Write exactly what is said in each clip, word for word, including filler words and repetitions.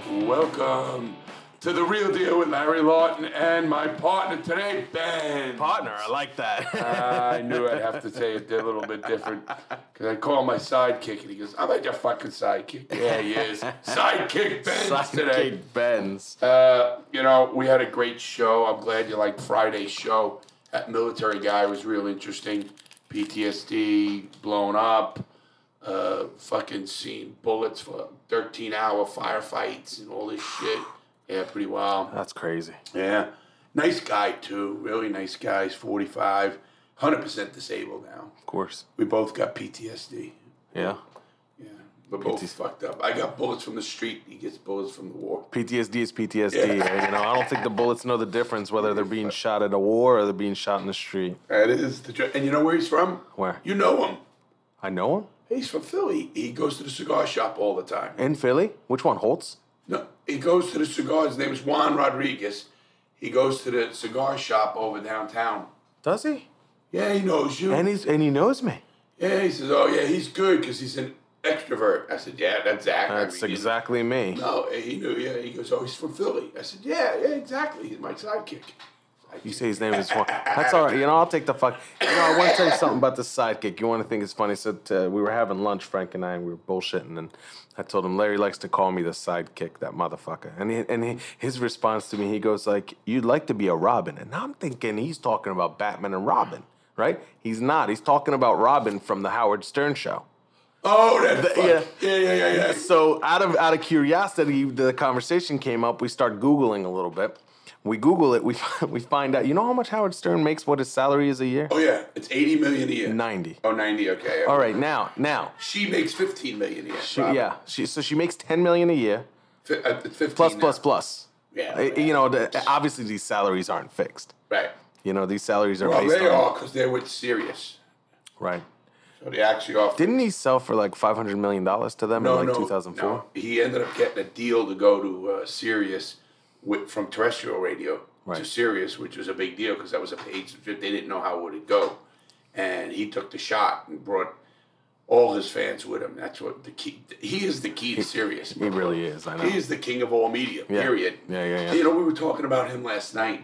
Welcome to The Real Deal with Larry Lawton and my partner today, Ben. Partner, I like that. uh, I knew I'd have to say it a little bit different because I call my sidekick and he goes, I'm like your fucking sidekick. Yeah, he is. Sidekick Benz Sidekick today. Benz. Uh, you know, we had a great show. I'm glad you liked Friday's show. That military guy was real interesting. P T S D, blown up. Uh, fucking seen bullets for thirteen hour firefights and all this shit. Yeah, pretty wild. That's crazy. Yeah. Nice guy, too. Really nice guy. He's forty-five. one hundred percent disabled now. Of course. We both got P T S D. Yeah. Yeah. We're both fucked up. I got bullets from the street. He gets bullets from the war. P T S D is P T S D. Yeah. You know, I don't think the bullets know the difference whether they're being shot at a war or they're being shot in the street. That is the truth. And you know where he's from? Where? You know him. I know him? He's from Philly. He goes to the cigar shop all the time. In Philly? Which one? Holtz? No, he goes to the cigar. His name is Juan Rodriguez. He goes to the cigar shop over downtown. Does he? Yeah, he knows you. And he's and he knows me. Yeah, he says, oh, yeah, he's good because he's an extrovert. I said, yeah, that's Zach. That's I mean, exactly me. No, he knew, yeah. He goes, oh, he's from Philly. I said, yeah, yeah, exactly. He's my sidekick. You say his name is Juan. That's all right. You know, I'll take the fuck. You know, I want to tell you something about the sidekick. You want to think it's funny? So uh, we were having lunch, Frank and I, and we were bullshitting, and I told him Larry likes to call me the sidekick, that motherfucker. And he, and he, his response to me, he goes like, "You'd like to be a Robin?" And now I'm thinking he's talking about Batman and Robin, right? He's not. He's talking about Robin from the Howard Stern show. Oh, that The- fuck. yeah. yeah, yeah, yeah, yeah. So out of out of curiosity, the conversation came up. We start Googling a little bit. We Google it. We we find out. You know how much Howard Stern makes? What his salary is a year? Oh, yeah. It's eighty million a year. Ninety. Oh, ninety, okay. All right, now now She makes fifteen million a year. she, Robin. yeah. She so she makes ten million a year. Fi- uh, it's fifteen Plus, now. plus, plus. Yeah. Uh, You know, the, obviously these salaries aren't fixed. Right. You know, these salaries are Well, based they on are because they're with Sirius. right. So they actually offer. Didn't he sell for like five hundred million dollars to them no, in like no, two thousand four? no. He ended up getting a deal to go to uh, Sirius with, from terrestrial radio to Right. Sirius, which was a big deal because that was a paid subscription. They didn't know how it would go. And he took the shot and brought all his fans with him. That's what the key. He is the key to Sirius. He really is. I know. He is the king of all media, Yeah. period. Yeah, yeah, yeah. You know, we were talking about him last night,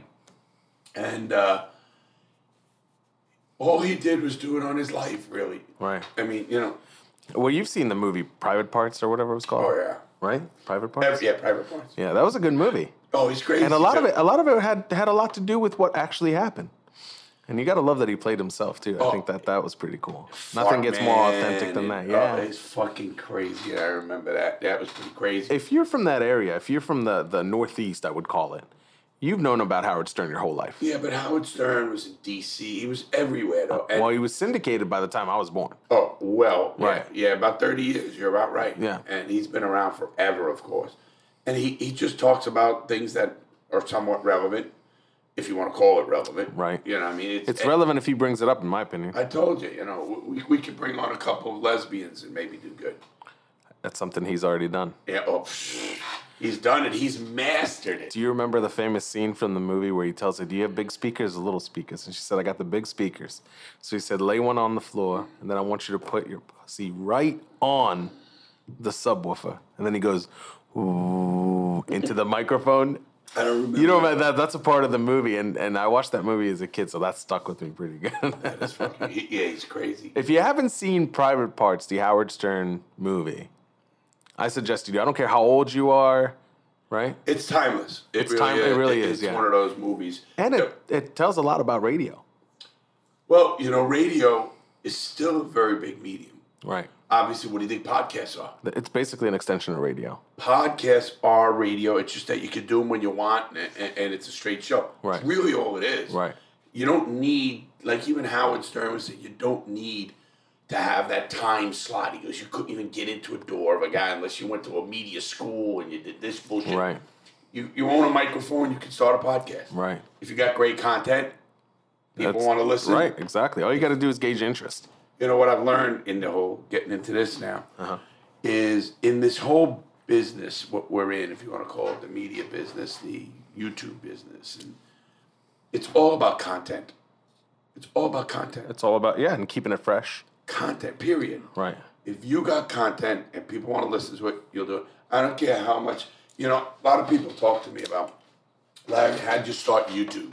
and uh, all he did was do it on his life, really. Right. I mean, you know, Well, you've seen the movie Private Parts or whatever it was called. oh, yeah. Right? Private Parts. Every, yeah, private parts. Yeah, that was a good movie. Oh, he's crazy. And a lot of too. it, a lot of it had had a lot to do with what actually happened. And you got to love that he played himself too. I Oh. think that that was pretty cool. Fart Nothing gets more Man authentic than that. and- Yeah. Oh, it's fucking crazy. I remember that. That was pretty crazy. If you're from that area, if you're from the the Northeast, I would call it. You've known about Howard Stern your whole life. yeah, but Howard Stern was in D C. He was everywhere, though. And- Well, he was syndicated by the time I was born. oh, well, yeah, Right. yeah, about thirty years. You're about right. Yeah. And he's been around forever, of course. And he, he just talks about things that are somewhat relevant, if you want to call it relevant. Right. You know what I mean? It's relevant if he brings it up, in my opinion. I told you, you know, we, we could bring on a couple of lesbians and maybe do good. That's something he's already done. Yeah, oh, psh, he's done it. He's mastered it. Do you remember the famous scene from the movie where he tells her, "Do you have big speakers or little speakers?" And she said, "I got the big speakers." So he said, "Lay one on the floor, and then I want you to put your pussy right on the subwoofer." And then he goes, "Ooh," into the microphone. I don't remember. You know that that's a part of the movie, and, and I watched that movie as a kid, so that stuck with me pretty good. That's fucking, he, yeah, he's crazy. If you haven't seen Private Parts, the Howard Stern movie, I suggest you do. I don't care how old you are, right? It's timeless. It It's time- it really is, It's yeah. one of those movies. And it, it tells a lot about radio. Well, you know, radio is still a very big medium. Right. Obviously, what do you think podcasts are? It's basically an extension of radio. Podcasts are radio. It's just that you can do them when you want, and, and, and it's a straight show. Right. It's really all it is. Right. You don't need, like even Howard Stern was saying, you don't need to have that time slot. He goes, you couldn't even get into a door of a guy unless you went to a media school and you did this bullshit. Right. You you own a microphone, you can start a podcast. Right. If you got great content, people That's- want to listen. Right, exactly. All you got to do is gauge interest. You know what I've learned in the whole getting into this now Uh-huh. is in this whole business, what we're in, if you want to call it the media business, the YouTube business, and it's all about content. It's all about content. It's all about, yeah, and keeping it fresh. Content, period. Right. If you got content and people want to listen to it, you'll do it. I don't care how much You know, a lot of people talk to me about, Larry, how'd you start YouTube?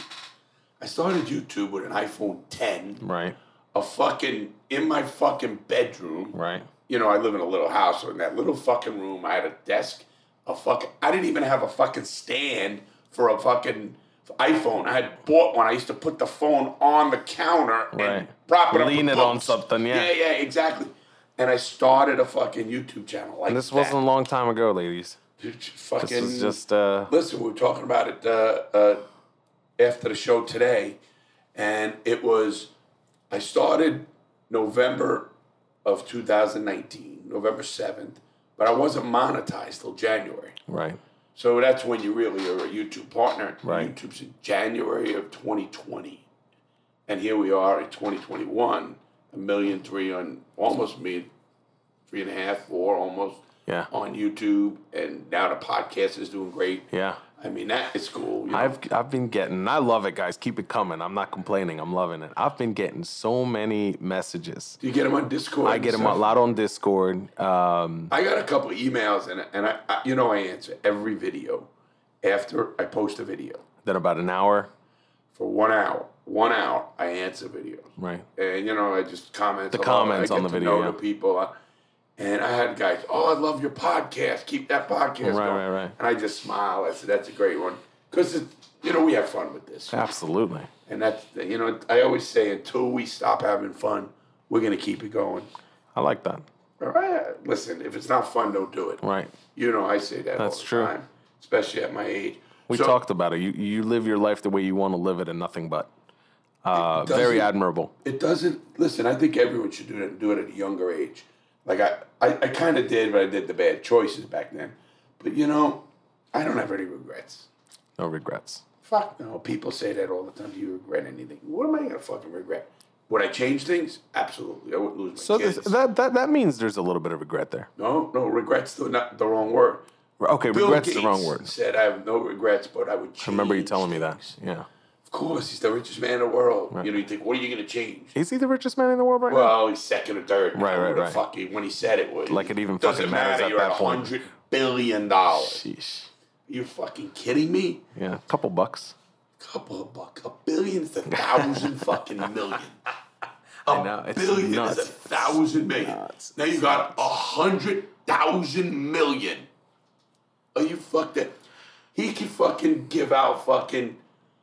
I started YouTube with an iPhone ten. Right. A fucking, in my fucking bedroom. Right. You know, I live in a little house, so in that little fucking room, I had a desk, a fucking, I didn't even have a fucking stand for a fucking iPhone. I had bought one. I used to put the phone on the counter Right. and prop it up. Lean with it on books. something, yeah. Yeah, yeah, exactly. And I started a fucking YouTube channel like And this that. wasn't a long time ago, ladies. Dude, fucking, This was just, uh... listen, we were talking about it uh, uh, after the show today, and it was, I started November of two thousand nineteen, November seventh, but I wasn't monetized till January. Right. So that's when you really are a YouTube partner. Right. YouTube's in January of twenty twenty. And here we are in twenty twenty-one, a million three on, almost me, three and a half, four almost. Yeah. On YouTube, and now the podcast is doing great. Yeah. I mean, that is cool. You know? I've I've been getting, I love it, guys. Keep it coming. I'm not complaining. I'm loving it. I've been getting so many messages. Do you get them on Discord? I get them a lot on Discord. Um, I got a couple of emails, and and I, I you know I answer every video after I post a video. then about an hour. For one hour, one hour, I answer videos. Right. And you know, I just comment. The hello, comments I get on the to video, Know yeah. the people. I, And I had guys, oh, I love your podcast. Keep that podcast Right, going. right, right. And I just smile. I said, that's a great one. Because, you know, we have fun with this. Absolutely. And that's, you know, I always say, until we stop having fun, we're going to keep it going. I like that. All right. Listen, if it's not fun, don't do it. Right. You know, I say that That's all the true. time, especially at my age. We So, talked about it. You you live your life the way you want to live it and nothing but. Uh, very doesn't- admirable. It doesn't, listen, I think everyone should do it and do it at a younger age. Like, I, I, I kind of did, but I did the bad choices back then. But, you know, I don't have any regrets. No regrets. Fuck no. People say that all the time. Do you regret anything? What am I going to fucking regret? Would I change things? Absolutely. I wouldn't lose my So kids. this, that, that that means there's a little bit of regret there. no, no, regret's the, not the wrong word. Okay, Bill regret's Gates the wrong word. said, I have no regrets, but I would change I remember you telling me that. things." Yeah. Of course, he's the richest man in the world. You know, you think, what are you going to change? Is he the richest man in the world right now? Well, he's second or third. Right, right, Who the right. Fuck he, when he said it, was Like it even doesn't fucking matters matter. at You're that at point. hundred billion dollars. Sheesh. You fucking kidding me? Yeah, a couple bucks. Couple of bucks. A billion is a thousand fucking million. A I know, it's billion nuts. is a thousand million. Nuts. Now you got a hundred thousand million. Are you fucked up? He can fucking give out fucking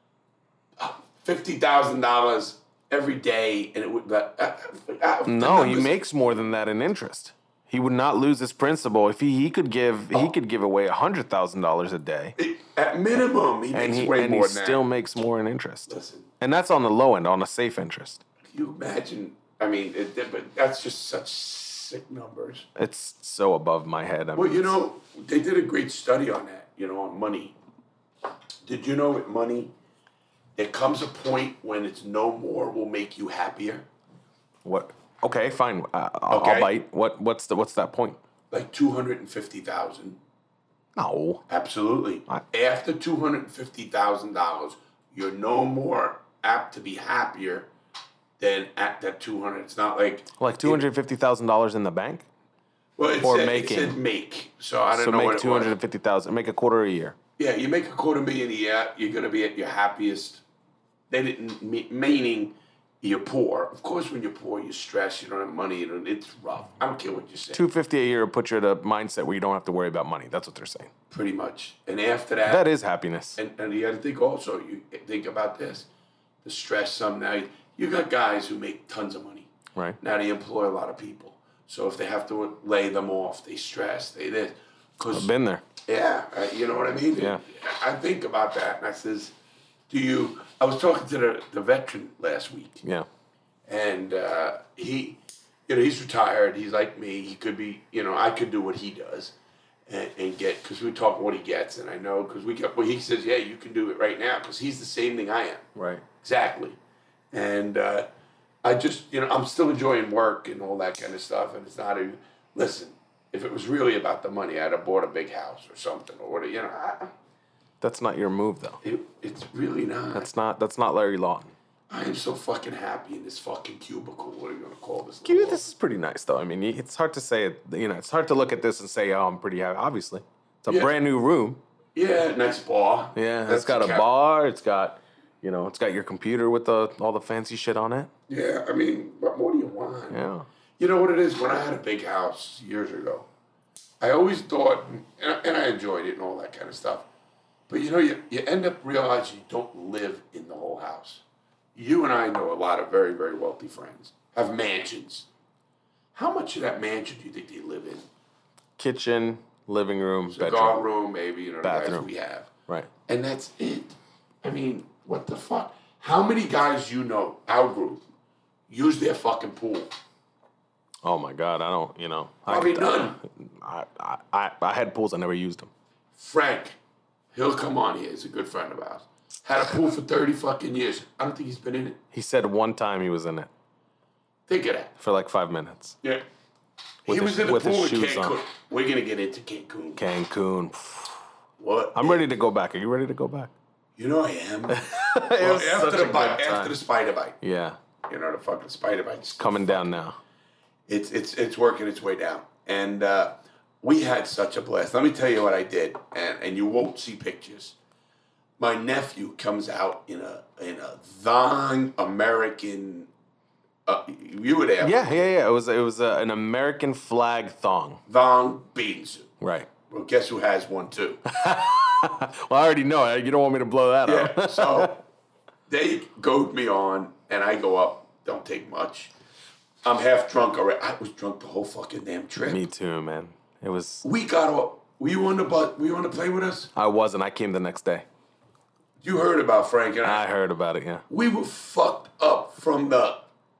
fifty thousand dollars every day, and it would. Uh, uh, uh, the No, he numbers- makes more than that in interest. He would not lose his principal if he, he could give he could give away a hundred thousand dollars a day, At minimum, he and makes he way and more he than still that. makes more in interest. Listen, And that's on the low end, on a safe interest. can you imagine? I mean, it, but that's just such sick numbers. It's so above my head. I mean, Well, you it's- know, they did a great study on that, you know, on money. Did you know with money, there comes a point when it's no more will make you happier? what? Okay, fine. Uh, I'll, Okay. I'll bite. What? What's the? What's that point? Like two hundred fifty thousand dollars. No. Absolutely. I- After two hundred fifty thousand dollars, you're no more apt to be happier than at that two hundred. It's not like Like two hundred fifty thousand dollars in the bank. well, it or said, making. It said make. So I don't So know make what it two was. hundred fifty thousand. Make a quarter a year. Yeah, you make a quarter million a year, you're going to be at your happiest. They didn't me- meaning you're poor. Of course, when you're poor, you're stressed. You don't have money. You don't, it's rough. I don't care what you say. Two fifty a year will put you at a mindset where you don't have to worry about money. That's what they're saying. Pretty much. And after that, That is happiness. and, and you got to think also. You think about this: the stress. Some now you got guys who make tons of money. Right. Now they employ a lot of people. So if they have to lay them off, they stress. They this. Cause Been there. Yeah, uh, you know what I mean? Yeah. I think about that, and I says, do you, I was talking to the, the veteran last week, Yeah. and uh, he, you know, he's retired, he's like me, he could be, you know, I could do what he does, and, and get, because we talk what he gets, and I know, because we get, well, he says, yeah, you can do it right now, because he's the same thing I am. Right. Exactly. And uh, I just, you know, I'm still enjoying work and all that kind of stuff, and it's not a, listen, if it was really about the money, I'd have bought a big house or something, or what, you know, I, That's not your move, though. it, it's really not. That's not. That's not Larry Lawton. I am so fucking happy in this fucking cubicle. What are you gonna call this? Dude, this is pretty nice, though. I mean, it's hard to say it. You know, it's hard to look at this and say, "Oh, I'm pretty happy." Obviously, It's a Yeah. brand new room. Yeah, nice bar. Yeah, That's it's got the a cap- bar. It's got, you know, it's got your computer with the all the fancy shit on it. Yeah, I mean, what more do you want? Yeah. You know what it is? When I had a big house years ago, I always thought, and I, and I enjoyed it and all that kind of stuff. But you know, you, you end up realizing you don't live in the whole house. You and I know a lot of very, very wealthy friends have mansions. How much of that mansion do you think they live in? Kitchen, living room, Cigar bedroom. room, maybe, you know, the guys Bathroom. we have. Right. And that's it. I mean, what the fuck? How many guys you know, our group, use their fucking pool? Oh my God, I don't, you know. Probably I, none. I, I, I, I had pools, I never used them. Frank, he'll come on here. He's a good friend of ours. Had a pool for thirty fucking years. I don't think he's been in it. He said one time he was in it Think of that. for like five minutes. Yeah. With he his- was in the with his pool in shoes on. Cancun. We're going to get into Cancun. Cancun. What? I'm ready to go back. Are you ready to go back? You know I am. It Well, was after such the a bite, good time. after the spider bite. Yeah, You know, the fucking spider bite's coming down now. It's it's it's working its way down, and uh, we had such a blast. Let me tell you what I did, and and you won't see pictures. My nephew comes out in a in a thong American. Uh, you were there. Yeah, yeah, yeah. It was it was uh, an American flag thong. Thong bathing suit. Right. Well, guess who has one too? Well, I already know it. You don't want me to blow that Yeah. up. So they goad me on, and I go up. Don't take much. I'm half drunk already. I was drunk the whole fucking damn trip. Me too, man. It was. We got off. Were you on the bus? Were you on the plane with us? I wasn't. I came the next day. You heard about Frank and I. I heard about it. Yeah. We were fucked up from the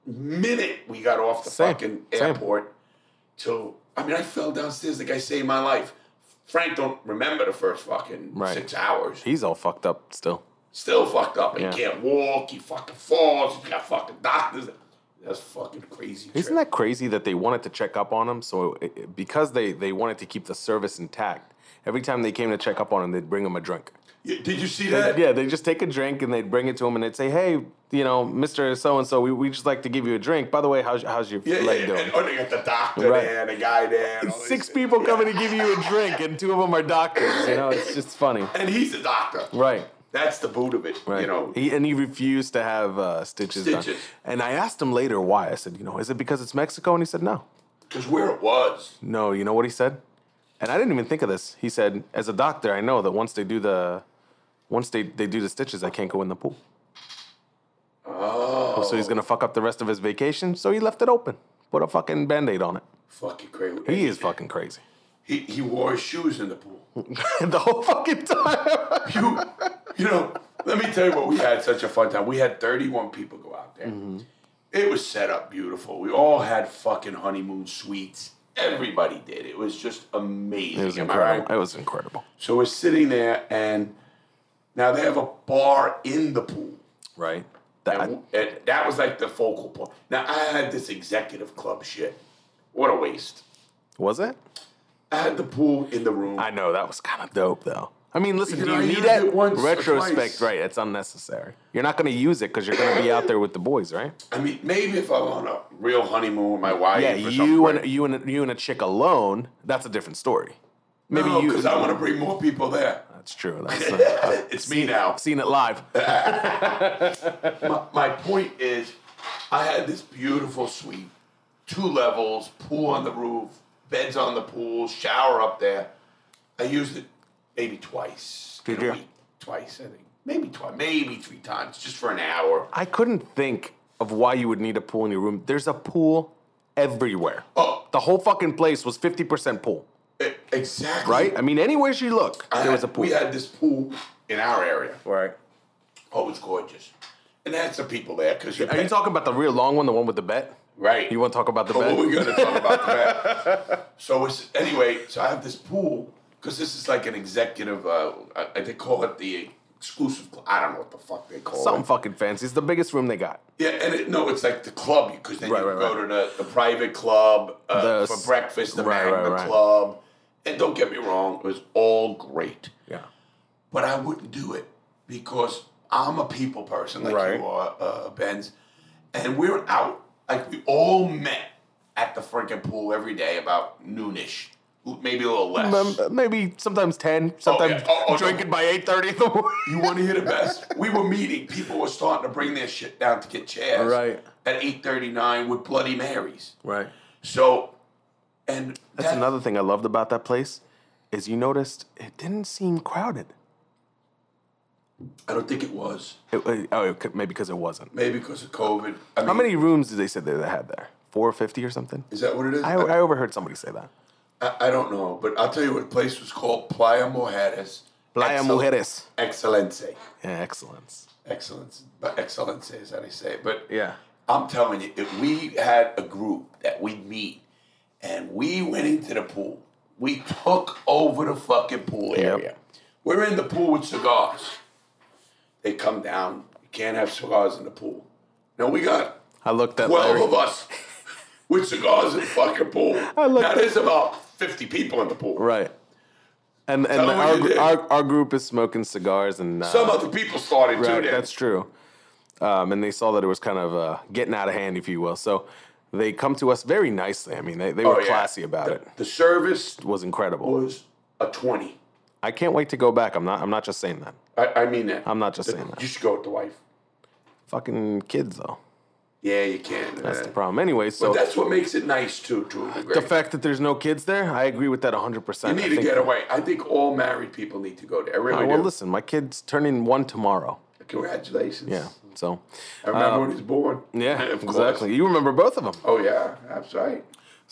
minute we got off the Same, fucking same. airport till, I mean, I fell downstairs like I saved my life. Frank don't remember the first fucking Right. six hours. He's all fucked up still. Still fucked up. He Yeah. can't walk. He fucking falls. He got fucking doctors. That's fucking crazy. Isn't that crazy that they wanted to check up on him? So it, it- because they they wanted to keep the service intact, every time they came to check up on him, they'd bring him a drink. Yeah, did you see that? Yeah, they just take a drink and they'd bring it to him and they'd say, "Hey, you know, Mister So and So, we we just like to give you a drink. By the way, how's how's your Yeah, yeah, leg yeah. doing?" And, oh, they got the doctor Right. there, the guy there. and all Six this- people coming to give you a drink, and two of them are doctors. You know, it's just funny. And he's the doctor. Right. That's the boot of it. Right. You know. he and he refused to have uh, stitches, done. Stitches. And I asked him later why. I said, you know, is it because it's Mexico? And he said, no, Because where it was. no. You know what he said? And I didn't even think of this. He said, as a doctor, I know that once they do the, once they, they do the stitches, I can't go in the pool. Oh. So he's gonna fuck up the rest of his vacation. So he left it open. Put a fucking band-aid on it. Fucking crazy. He is fucking crazy. He, he wore his shoes in the pool. The whole fucking time. You, you know, let me tell you what, we had such a fun time. We had thirty-one people go out there. Mm-hmm. It was set up beautiful. We all had fucking honeymoon suites. Everybody did. It was just amazing. It was Am I incredible. right? It was incredible. So we're sitting there, and now they have a bar in the pool. Right. That, And, and that was like the focal point. Now, I had this executive club shit. What a waste. was it? I had the pool in the room. I know that was kind of dope, though. I mean, listen, You do know, you I need used that? it once or Retrospect, twice. right? It's unnecessary. You're not going to use it because you're going to be out there with the boys, right? I mean, maybe if I'm on a real honeymoon with my wife. Yeah, or you something. and you and you and a chick alone. That's a different story. Maybe no, you. because I want to bring more people there. That's true. That's, uh, It's me now. I've seen it live. My, my point is, I had this beautiful suite, two levels, pool on the roof, beds on the pool, shower up there. I used it maybe twice. Did in a you? week. Twice, I think. Maybe twice, maybe three times, just for an hour. I couldn't think of why you would need a pool in your room. There's a pool everywhere. Oh, The whole fucking place was fifty percent pool, e- exactly. right? I mean, anywhere you look, I there was a had- pool. We had this pool in our area. Right. Oh, it's gorgeous. And they had some people there because you Are you talking about the real long one, the one with the bed? right. You want to talk about the Oh, bed? we're going to talk about that. So it's anyway. So I have this pool because this is like an executive. Uh, I, they call it the exclusive. cl- I don't know what the fuck they call Something it. fucking fancy. It's the biggest room they got. Yeah, and it, no, it's like the club because then Right, you right, go right. to the, the private club uh, The for s- breakfast, the right, Magna right, right. Club, and don't get me wrong, it was all great. Yeah. But I wouldn't do it because I'm a people person like Right. you are, uh, Benz. And we're out, like we all met at the freaking pool every day about noonish. Maybe a little less. Um, maybe sometimes ten. Sometimes yeah. oh, oh, drinking no. by eight thirty in the morning. You want to hear the best? We were meeting. People were starting to bring their shit down to get chairs. Right. At eight thirty-nine with Bloody Marys. Right. So, and That's that, another thing I loved about that place, is you noticed it didn't seem crowded. I don't think it was. It, it- oh, it could- maybe because it wasn't. Maybe because of COVID. I mean, How many rooms did they say they had there? four fifty or something? Is that what it is? I, I overheard somebody say that. I, I don't know, but I'll tell you what the place was called. Playa Mujeres. Playa Excel- Mujeres. Excellence. Yeah, excellence. Excellence. But excellence is how they say it. But Yeah. I'm telling you, if we had a group that we'd meet and we went into the pool, we took over the fucking pool area. Yep. We're in the pool with cigars. They come down. You can't have cigars in the pool. Now we got I looked at twelve Larry. of us with cigars in the fucking pool. I looked now at- there's about fifty people in the pool. Right. And and Tell 'em what our, you did. our our group is smoking cigars and uh, Some other people started too. right, Then. that's true. Um, and they saw that it was kind of uh, getting out of hand, if you will. So they come to us very nicely. I mean, they, they Oh, were yeah. classy about the, it. The service It was incredible. was a twenty. I can't wait to go back. I'm not. I'm not just saying that. I, I mean that. I'm not just The- saying that. You should go with the wife. Fucking kids, though. Yeah, you can. That's uh, the problem. Anyway, so But that's what makes it nice too, to a degree. the fact that there's no kids there, I agree with that one hundred you percent. need I to think, get away. I think all married people need to go there. I really Uh, well, do. listen, my kid's turning one tomorrow. Congratulations. Yeah, so I remember when he was born. yeah, Of course. exactly. You remember both of them. Oh yeah, that's right.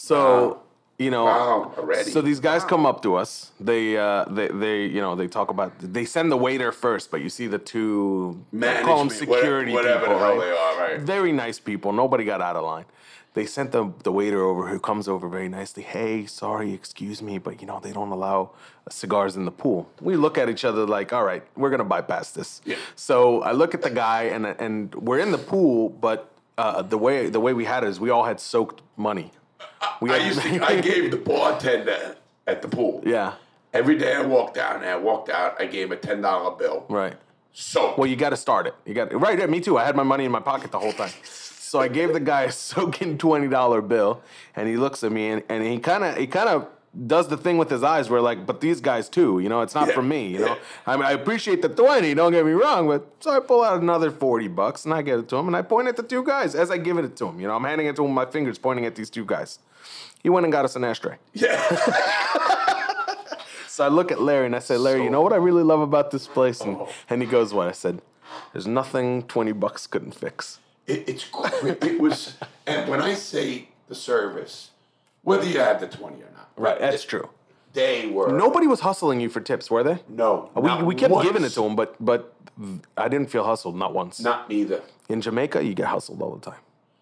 So Wow. you know, Wow, already. so these guys Wow. come up to us. They, uh, they, they, you know, they talk about. They send the waiter first, but you see the two. I call them Management, security whatever, people, whatever the hell right? they are, right? Very nice people. Nobody got out of line. They sent the the waiter over, who comes over very nicely. Hey, sorry, excuse me, but you know they don't allow cigars in the pool. We look at each other like, all right, we're gonna bypass this. Yeah. So I look at the guy, and and we're in the pool, but uh, the way the way we had it is we all had soaked money. We I had- used to. I gave the bartender at the pool. Yeah. Every day I walked down there, I walked out, I gave him a ten dollar bill. Right. So Well, you got to start it. You got right. Yeah, me too. I had my money in my pocket the whole time. So I gave the guy a soaking twenty dollar bill, and he looks at me, and, and he kind of he kind of does the thing with his eyes where like, but these guys too, you know, it's not Yeah, for me, you know. yeah. I mean, I appreciate the twenty. Don't get me wrong, but so I pull out another forty bucks and I give it to him, and I point at the two guys as I give it to him. You know, I'm handing it to him, with my fingers pointing at these two guys. He went and got us an ashtray. yeah. So I look at Larry and I say, Larry, So- you know what I really love about this place? And, Oh. and he goes, what? I said, there's nothing twenty bucks couldn't fix. It, it's great. It was, and when I say the service, whether you had the twenty or not, Right, that's true. They were Nobody was hustling you for tips, were they? No, We, not we kept once. giving it to them, but but I didn't feel hustled, not once. Not neither. In Jamaica, you get hustled all the time.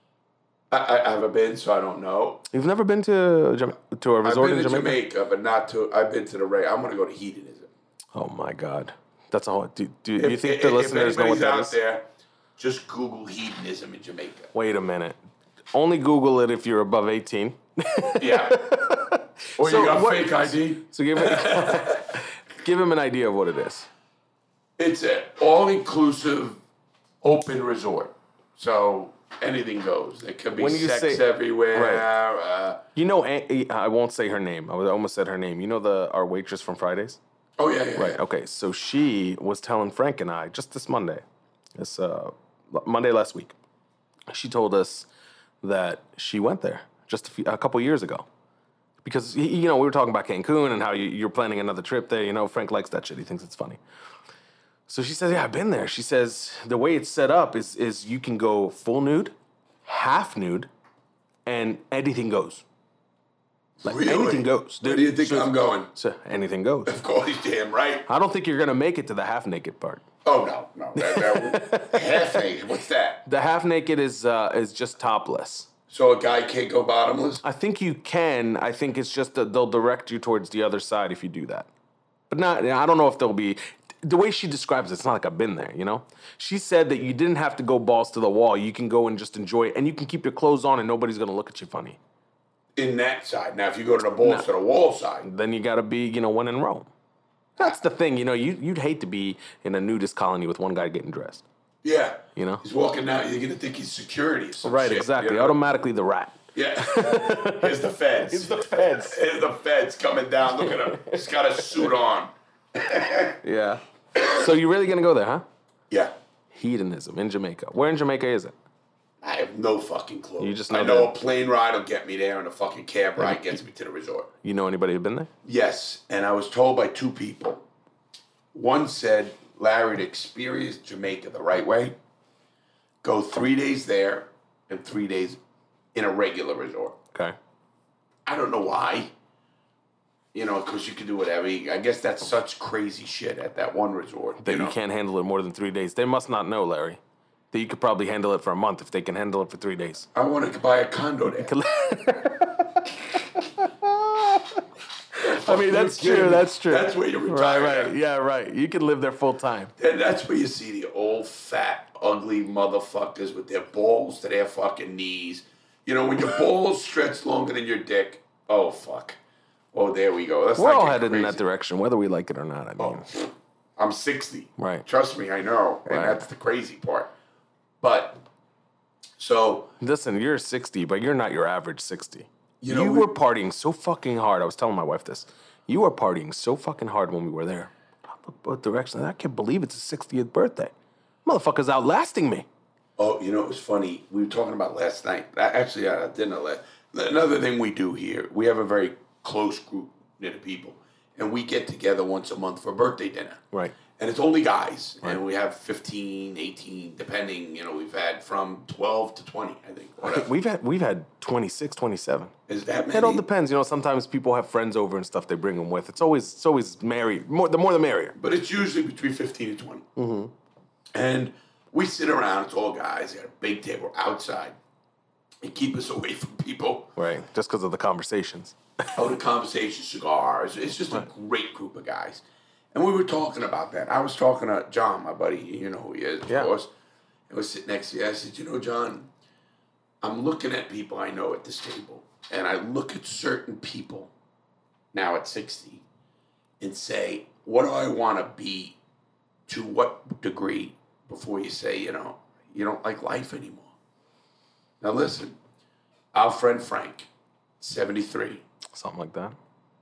I, I, I haven't been, so I don't know. You've never been to Jama- to a I've resort been in to Jamaica? Jamaica, but not to. I've been to the Ray. I'm gonna go to hedonism. Oh my God, that's all. Do, do If, you think if, the if listeners know what anybody's that out is? there, just Google hedonism in Jamaica. Wait a minute. Only Google it if you're above eighteen. Yeah. Or So you got what- fake I D. So give it, give him an idea of what it is. It's an all-inclusive, open resort. So anything goes. There could be When you sex say- everywhere. Right. Uh, You know, Aunt- I won't say her name. I was- I almost said her name. You know the our waitress from Fridays? oh yeah, yeah. Right. yeah. Okay. So she was telling Frank and I just this Monday, this uh, Monday last week. She told us that she went there just a, few, a couple years ago, because he, you know we were talking about Cancun and how you, you're planning another trip there. You know, Frank likes that shit. He thinks it's funny. So she says, "Yeah, I've been there." She says the way it's set up is is you can go full nude, half nude, and anything goes. Like Really? anything goes. Where do you think So- I'm going? So anything goes. Of course, damn right. I don't think you're gonna make it to the half naked part. Oh no, no. That, that, half naked. What's that? The half naked is uh, is just topless. So a guy can't go bottomless? I think you can. I think it's just that they'll direct you towards the other side if you do that. But not. I don't know if there'll be. The way she describes it, it's not like I've been there. You know, she said that you didn't have to go balls to the wall. You can go and just enjoy it, and you can keep your clothes on, and nobody's gonna look at you funny. In that side. Now, if you go to the balls to the wall side, Then you gotta be, you know, when in Rome. That's the thing. You know, you you'd hate to be in a nudist colony with one guy getting dressed. yeah. You know. He's walking out, you're going to think he's security or some Right, shit, exactly. you know? Automatically the rat. Yeah. Here's the feds. Here's the feds. Here's the feds coming down. Look at him. He's got a suit on. Yeah. So you're really gonna go there, huh? Yeah. Hedonism in Jamaica. Where in Jamaica is it? I have no fucking clue. You just know I know that- a plane ride will get me there and a fucking cab ride gets me to the resort. You know anybody who's been there? Yes, and I was told by two people. One said, Larry, to experience Jamaica the right way, go three days there and three days in a regular resort. Okay. I don't know why. You know, because you can do whatever. I guess that's such crazy shit at that one resort. That you, you, know? can't handle it more than three days. They must not know, Larry. That you could probably handle it for a month if they can handle it for three days. I want to buy a condo there. I mean, that's true. That's true. That's where you Right, retire. right. Yeah, right. You can live there full time. And that's where you see the old, fat, ugly motherfuckers with their balls to their fucking knees. You know, when your balls stretch longer than your dick, oh, fuck. Oh, there we go. That's We're not all getting headed in that crazy. direction, whether we like it or not. I mean, Oh, I'm sixty. Right. Trust me, I know. And Right. that's the crazy part. But, so, listen, you're sixty, but you're not your average sixty. You You, know, we- were partying so fucking hard. I was telling my wife this. You were partying so fucking hard when we were there. I look both directions. I can't believe it's his sixtieth birthday. Motherfucker's outlasting me. oh, you know, it was funny. We were talking about last night. Actually, at dinner. last- Another thing we do here, we have a very close group of people. And we get together once a month for birthday dinner. Right. And it's only guys. Right. And we have fifteen, eighteen, depending. You know, we've had from twelve to twenty, I think. Whatever. We've had we've had twenty-six, twenty-seven. Is that many? It all depends. You know, sometimes people have friends over and stuff they bring them with. It's always it's always merry. More the more the merrier. But it's usually between fifteen and twenty. Mm-hmm. And we sit around. It's all guys. Got a big table outside. And keep us away from people. Right. Just because of the conversations. Oh, the conversation, cigars. It's just a great group of guys. And we were talking about that. I was talking to John, my buddy. You know who he is, of Yeah. course. And was sitting next to me. I said, you know, John, I'm looking at people I know at this table. And I look at certain people now at sixty and say, what do I want to be to what degree before you say, you know, you don't like life anymore? Now listen, our friend Frank, seventy-three. Something like that.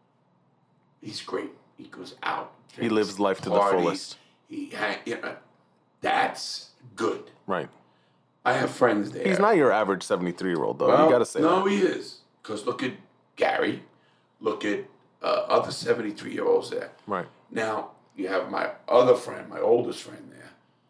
He's great. He goes out. He lives life to the parties, fullest. He, hang, you know, that's good. Right. I have friends there. He's not your average seventy-three year old though. Well, you gotta say no, that. he is. Because look at Gary. Look at uh, other seventy-three year olds there. Right. Now you have my other friend, my oldest friend there.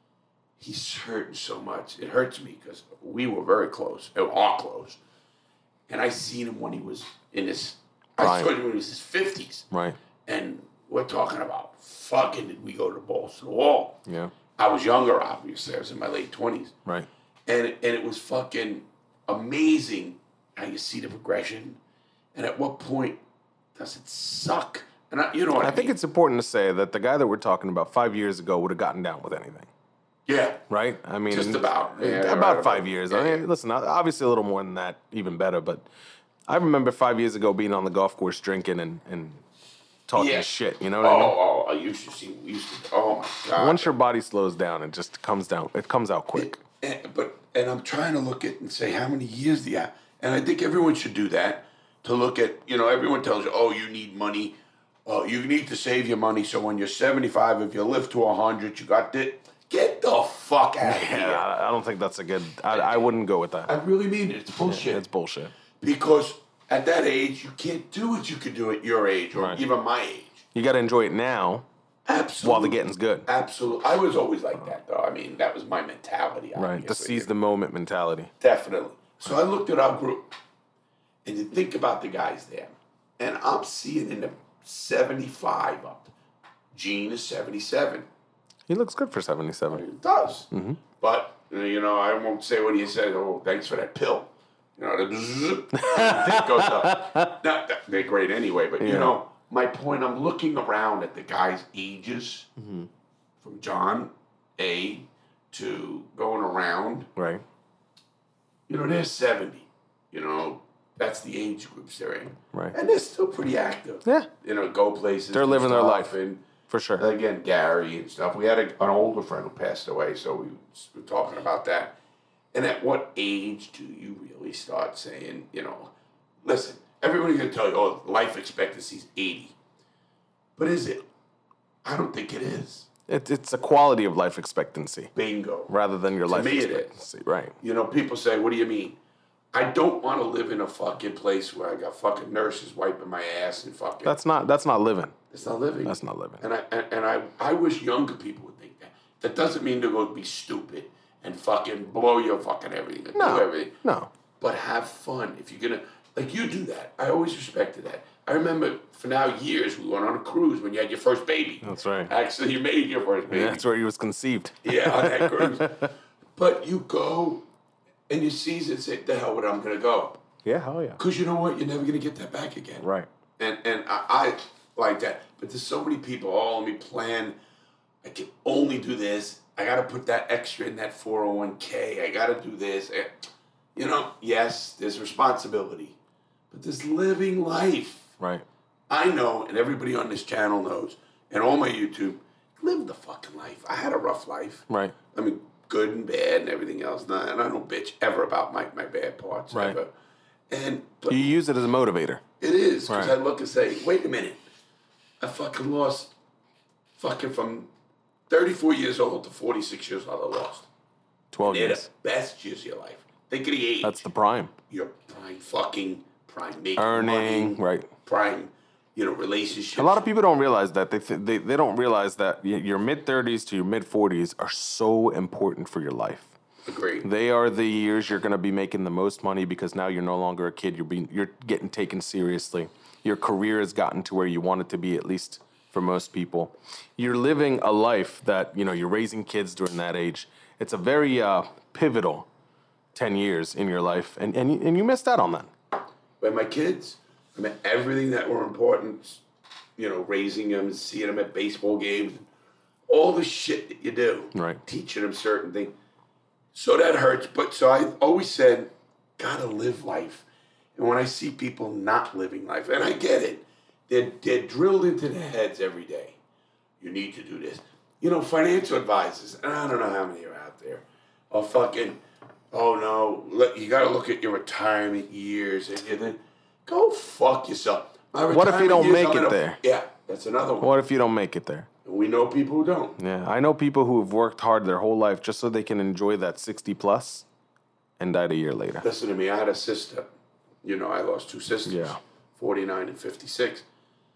He's hurting so much. It hurts me because we were very close. We are close. And I seen him when he was in his. I Prime. saw him when he was in his fifties. Right. And we're talking about fucking did we go to the balls to the wall. Yeah. I was younger, obviously. I was in my late twenties. Right. And, and it was fucking amazing how you see the progression. And at what point does it suck? And I, you know what I, I think mean? it's important to say that the guy that we're talking about five years ago would have gotten down with anything. Yeah. Right? I mean, Just about. Yeah, about right, five about- years. yeah, I mean, yeah. listen, obviously a little more than that, even better. But I remember five years ago being on the golf course drinking and, and talking Yeah. shit. You know what I mean? Oh, oh, I used to see, we used to, oh my God. Once your body slows down, it just comes down. It comes out quick. And, but and I'm trying to look at and say how many years do you have? And I think everyone should do that to look at. You know, everyone tells you, oh, you need money. Oh, you need to save your money. So when you're seventy-five, if you live to one hundred, you got it. Get the fuck out of Yeah, here. I I don't think that's a good. I, I wouldn't go with that. I really mean it. It's bullshit. It's bullshit. Because at that age, you can't do what you could do at your age or Right. even my age. You got to enjoy it now Absolutely. while the getting's good. Absolutely. I was always like that, though. I mean, that was my mentality. Right. The obviously. seize the moment mentality. Definitely. So I looked at our group, and you think about the guys there, and I'm seeing in the seventy-five up. Gene is seventy-seven. He looks good for seventy-seven. It does. Mm-hmm. But, you know, I won't say what he said. Oh, thanks for that pill. You know, the zzz, it goes up. Now, that- they're great anyway, but, you Yeah. know, my point, I'm looking around at the guys' ages, Mm-hmm. from John A. to going around. Right. You know, they're seventy. You know, that's the age groups they're in. Right. And they're still pretty active. Yeah. You know, go places. They're do living their stuff, life. And For sure. again, Gary and stuff. We had a, an older friend who passed away, so we were talking about that. And at what age do you really start saying, you know, listen, everybody's going to tell you, oh, life expectancy is eighty. But is it? I don't think it is. It, it's a quality of life expectancy. Bingo. Rather than your to life me expectancy. It is. Right. You know, people say, what do you mean? I don't want to live in a fucking place where I got fucking nurses wiping my ass and fucking... That's not that's not living. It's not living. That's not living. And I and, and I, I wish younger people would think that. That doesn't mean they're going to be stupid and fucking blow your fucking everything and No. do everything. No. But have fun. If you're going to... Like, you do that. I always respected that. I remember for now years we went on a cruise when you had your first baby. That's right. Actually, you made your first baby. Yeah, that's where he was conceived. Yeah, on that cruise. But you go and you seize it and say, the hell with it, I'm going to go. Yeah, hell yeah. Because you know what? You're never going to get that back again. Right. And and I, I like that. But there's so many people, oh, let me plan. I can only do this. I got to put that extra in that four oh one k. I got to do this. You know, yes, there's responsibility. But there's living life. Right. I know, and everybody on this channel knows, and all my YouTube, live the fucking life. I had a rough life. Right. I mean, good and bad and everything else. And I don't bitch ever about my, my bad parts. Right. Ever. And but You use it as a motivator. it is, because Right. I look and say, wait a minute. I fucking lost fucking from thirty-four years old to forty-six years old. I lost. twelve They're the years. best years of your life. Think of the age. That's the prime. Your prime fucking, prime making Earning, money, right. prime, you know, relationships. A lot of people don't realize that. They th- they, they don't realize that y- your mid-thirties to your mid-forties are so important for your life. Agree. They are the years you're going to be making the most money because now you're no longer a kid. You're being you're getting taken seriously. Your career has gotten to where you want it to be, at least for most people. You're living a life that, you know, you're raising kids during that age. It's a very uh, pivotal ten years in your life, and, and, you- and you missed out on that. But my kids, I mean, everything that were important, you know, raising them, seeing them at baseball games, all the shit that you do, Right. teaching them certain things. So that hurts. But so I always said, gotta live life. And when I see people not living life, and I get it, they're, they're drilled into their heads every day. You need to do this. You know, financial advisors, and I don't know how many are out there, are fucking, oh no, look, you gotta look at your retirement years, and you then go fuck yourself. My What if you retirement don't years, make I'm it gonna- there? Yeah, that's another one. What if you don't make it there? And we know people who don't. Yeah, I know people who have worked hard their whole life just so they can enjoy that sixty plus and died a year later. Listen to me, I had a sister. You know, I lost two sisters. Yeah. forty-nine and fifty-six.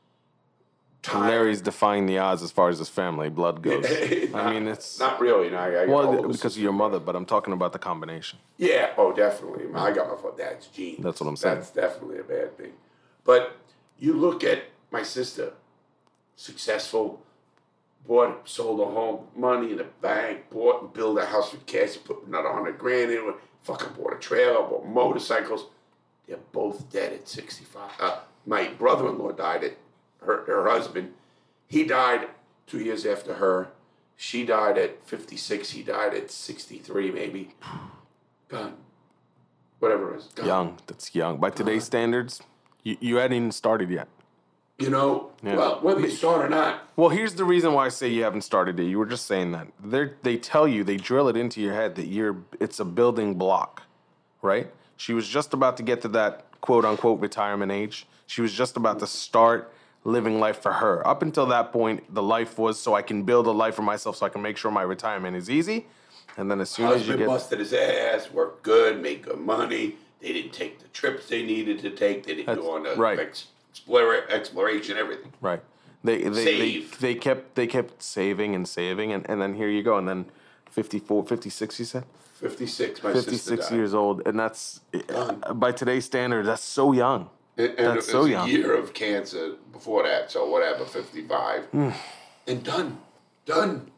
And Larry's defying the odds as far as his family blood goes. I Not- mean, it's Not really. No, I, I got well older because sisters. of your mother, but I'm talking about the combination. Yeah, oh, definitely. I got my dad's gene. That's what I'm saying. That's definitely a bad thing. But you look at my sister, successful, bought, sold a home, money in the bank, bought and built a house with cash, put another hundred grand in it, fucking bought a trailer, bought motorcycles. They're both dead at sixty-five. Uh, my brother-in-law died at, her, her husband, he died two years after her. She died at fifty-six, he died at sixty-three maybe. Gone. Whatever it is. Gone. Young, that's young. By today's standards, you, you hadn't even started yet. You know, Yeah. well, whether you start or not, Well, here's the reason why I say you haven't started it. You were just saying that. They they tell you, they drill it into your head that you're it's a building block, right? She was just about to get to that quote unquote retirement age. She was just about to start living life for her. Up until that point, the life was so I can build a life for myself so I can make sure my retirement is easy. And then as soon as you husband get busted his ass, worked good, made good money. They didn't take the trips they needed to take. They didn't That's go on the right. ex- explore, exploration, everything. right. They they, they Save. they kept they kept saving and saving and, and then here you go. And then fifty-four, fifty-six you said? fifty-six, my sister fifty-six died. years old, and that's Done. by today's standards, that's so young. And, and That's it so was young. a year of cancer before that, so whatever, fifty-five. And done. Done.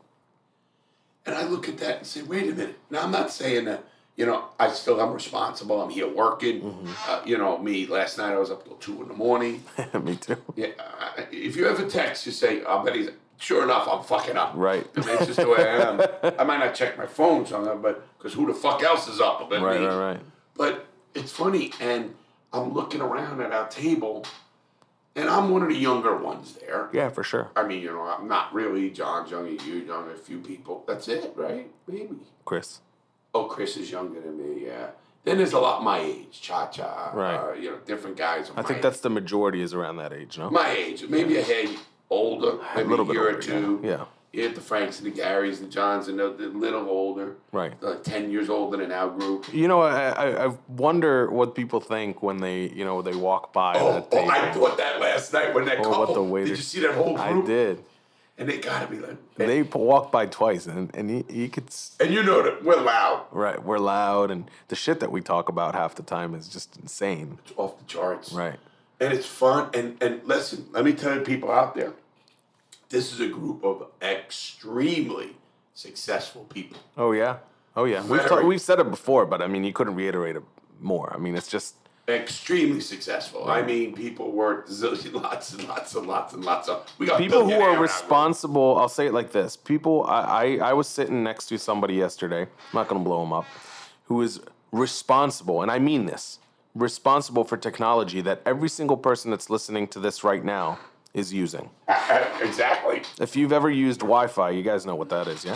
And I look at that and say, wait a minute. Now, I'm not saying that, you know, I still am responsible. I'm here working. Mm-hmm. Uh, you know, me, last night I was up till two in the morning. Me too. Yeah, uh, if you ever text, you say, I bet he's, sure enough, I'm fucking up. Right. I mean, it's just the way I am. I might not check my phone, sometimes, but because who the fuck else is up than Right, me? right, right. But it's funny, and I'm looking around at our table, and I'm one of the younger ones there. Yeah, for sure. I mean, you know, I'm not really John's younger, you younger, a few people. That's it, right? Maybe. Chris. Oh, Chris is younger than me, yeah. Then there's a lot my age, Cha-Cha, Right. uh, you know, different guys. Of I my think age. that's the majority is around that age, no? My age, maybe a hair older, maybe a, little bit year or older, two. yeah. Yeah. You hit the Franks and the Garys and the Johns and the, the little older. Right. Uh, ten years older than our group. You know, I, I I wonder what people think when they, you know, they walk by Oh, that oh, table. I thought that last night when that Or couple. what the waiter- Did you see that whole I group? did. And they gotta be like. They p- walked by twice, and and you, you could. s- And you know that we're loud. Right, we're loud, and the shit that we talk about half the time is just insane. It's off the charts. Right. And it's fun. And and listen, let me tell you, people out there, this is a group of extremely successful people. Oh yeah. Oh yeah. We've Very. ta- we've said it before, but I mean, you couldn't reiterate it more. I mean, it's just. Extremely successful. I mean, people work zillion, lots and lots and lots and lots of. We got People who billionaire in are our responsible, I'll say it like this. People, I, I, I was sitting next to somebody yesterday, I'm not going to blow him up, who is responsible, and I mean this, responsible for technology that every single person that's listening to this right now is using. group. Exactly. If you've ever used Wi-Fi, you guys know what that is, yeah?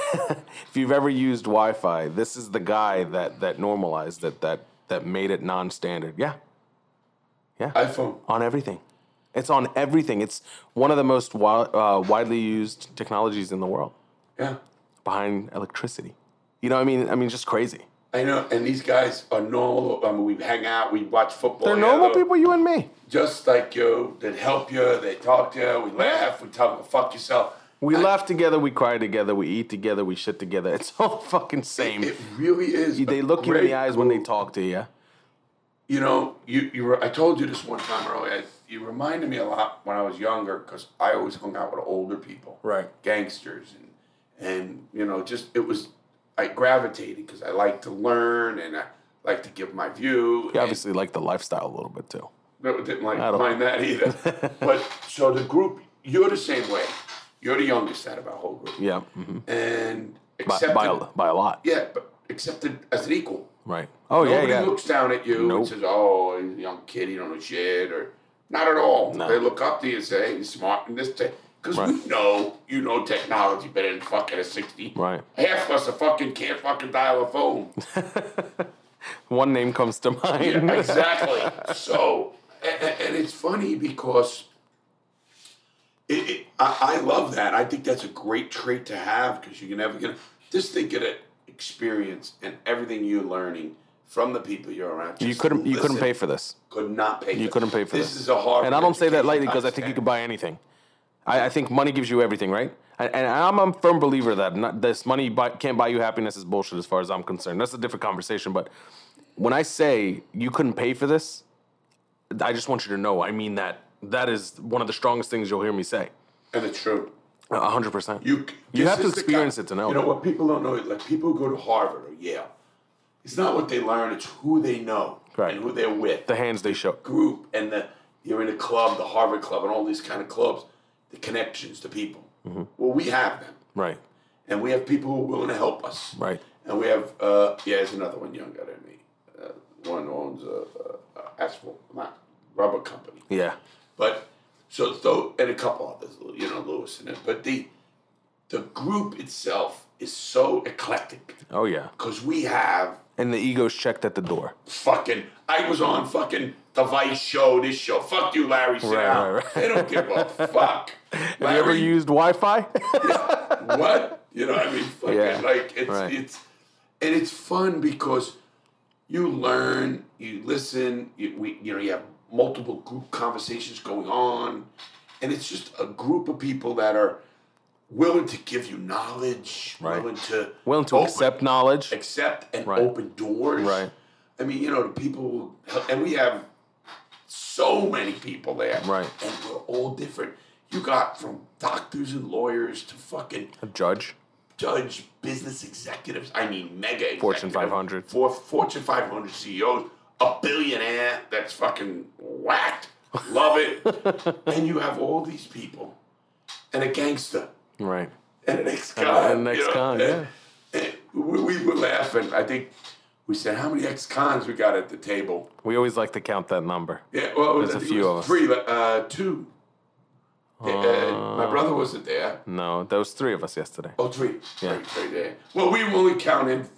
If you've ever used Wi-Fi, this is the guy that, that normalized it, that, that made it non-standard. Yeah. Yeah. iPhone. On everything. It's on everything. It's one of the most wi- uh, widely used technologies in the world, Yeah. behind electricity. You know what I mean? I mean, just crazy. I know. And these guys are normal. I mean, we hang out, we watch football. They're normal together. people, you and me. Just like you, that help you, they talk to you, we laugh, we tell them, fuck yourself. We I- laugh together, we cry together, we eat together, we shit together. It's all fucking same. It really is. They a look you in great the eyes when they group. talk to you. You know, you you were, I told you this one time earlier. You reminded me a lot when I was younger because I always hung out with older people, Right. gangsters, and and you know, just it was I gravitated because I like to learn and I like to give my view. You obviously like the lifestyle a little bit too. No, didn't like I don't- mind that either. But so the group, you're the same way. You're the youngest out of our whole group, Yeah. hmm and By, accepted. by, a, by a lot. Yeah, but accepted as an equal. Right. Oh, yeah, Nobody yeah. looks down at you Nope. and says, "Oh, he's a young kid, he don't know shit," or not at all. No. They look up to you and say, "Hey, he's smart in this because Right. we know you know technology better than fucking a sixty. Right. Half of us are fucking can't fucking dial a phone. One name comes to mind. Yeah, exactly. So, and, and it's funny because it, it, I, I love that. I think that's a great trait to have because you can never get just think of it experience and everything you're learning from the people you're around. You Just couldn't. You couldn't listen. pay for this. Could not pay. You for couldn't pay for this. this. This is a hard. And I don't say that lightly because I think you could buy anything. I, I think money gives you everything, right? And, and I'm a firm believer that not, this money buy, can't buy you happiness is bullshit as far as I'm concerned. That's a different conversation. But when I say you couldn't pay for this, I just want you to know I mean that. That is one of the strongest things you'll hear me say. And it's true. A hundred percent. You You this have to is the experience kind- it to know. You know what people don't know? Like people who go to Harvard or Yale. It's not what they learn; it's who they know Right. and who they're with. The hands they show. Group and the you're in a club, the Harvard Club, and all these kind of clubs. The connections to people. Mm-hmm. Well, we have them, Right. and we have people who are willing to help us. Right. And we have uh, yeah, there's another one younger than me. Uh, one owns a, a, a asphalt, not rubber company. Yeah. But so though, and a couple others, you know, Lewis and it. But the the group itself is so eclectic Oh yeah. because we have And the ego's checked at the door. fucking. I was on fucking the Vice show, this show. Fuck you, Larry. Sit Right, down. right, right. They don't give a fuck. Have you ever used Wi-Fi? What? You know what I mean? Fucking Yeah, like it's right. it's and it's fun because you learn, you listen, you we you know, you have multiple group conversations going on, and it's just a group of people that are willing to give you knowledge, Right. willing to Willing to open- accept knowledge. accept and Right. open doors. Right. I mean, you know, the people, and we have so many people there. Right. And we're all different. You got from doctors and lawyers to fucking A judge. judge, business executives. I mean, mega Fortune executive, five hundred. For Fortune five hundred C E Os, a billionaire that's fucking whacked. Love it. And you have all these people, and a gangster, Right. and an ex-con. And an you know, ex-con, and- and we, we were laughing. I think we said, how many ex-cons we got at the table? We always like to count that number. Yeah, well, it was, There's a I think few it of was us. three, uh, two. Uh, my brother wasn't there. No, there was three of us yesterday. Oh, three. Yeah. Three, three there. Well, we were only counting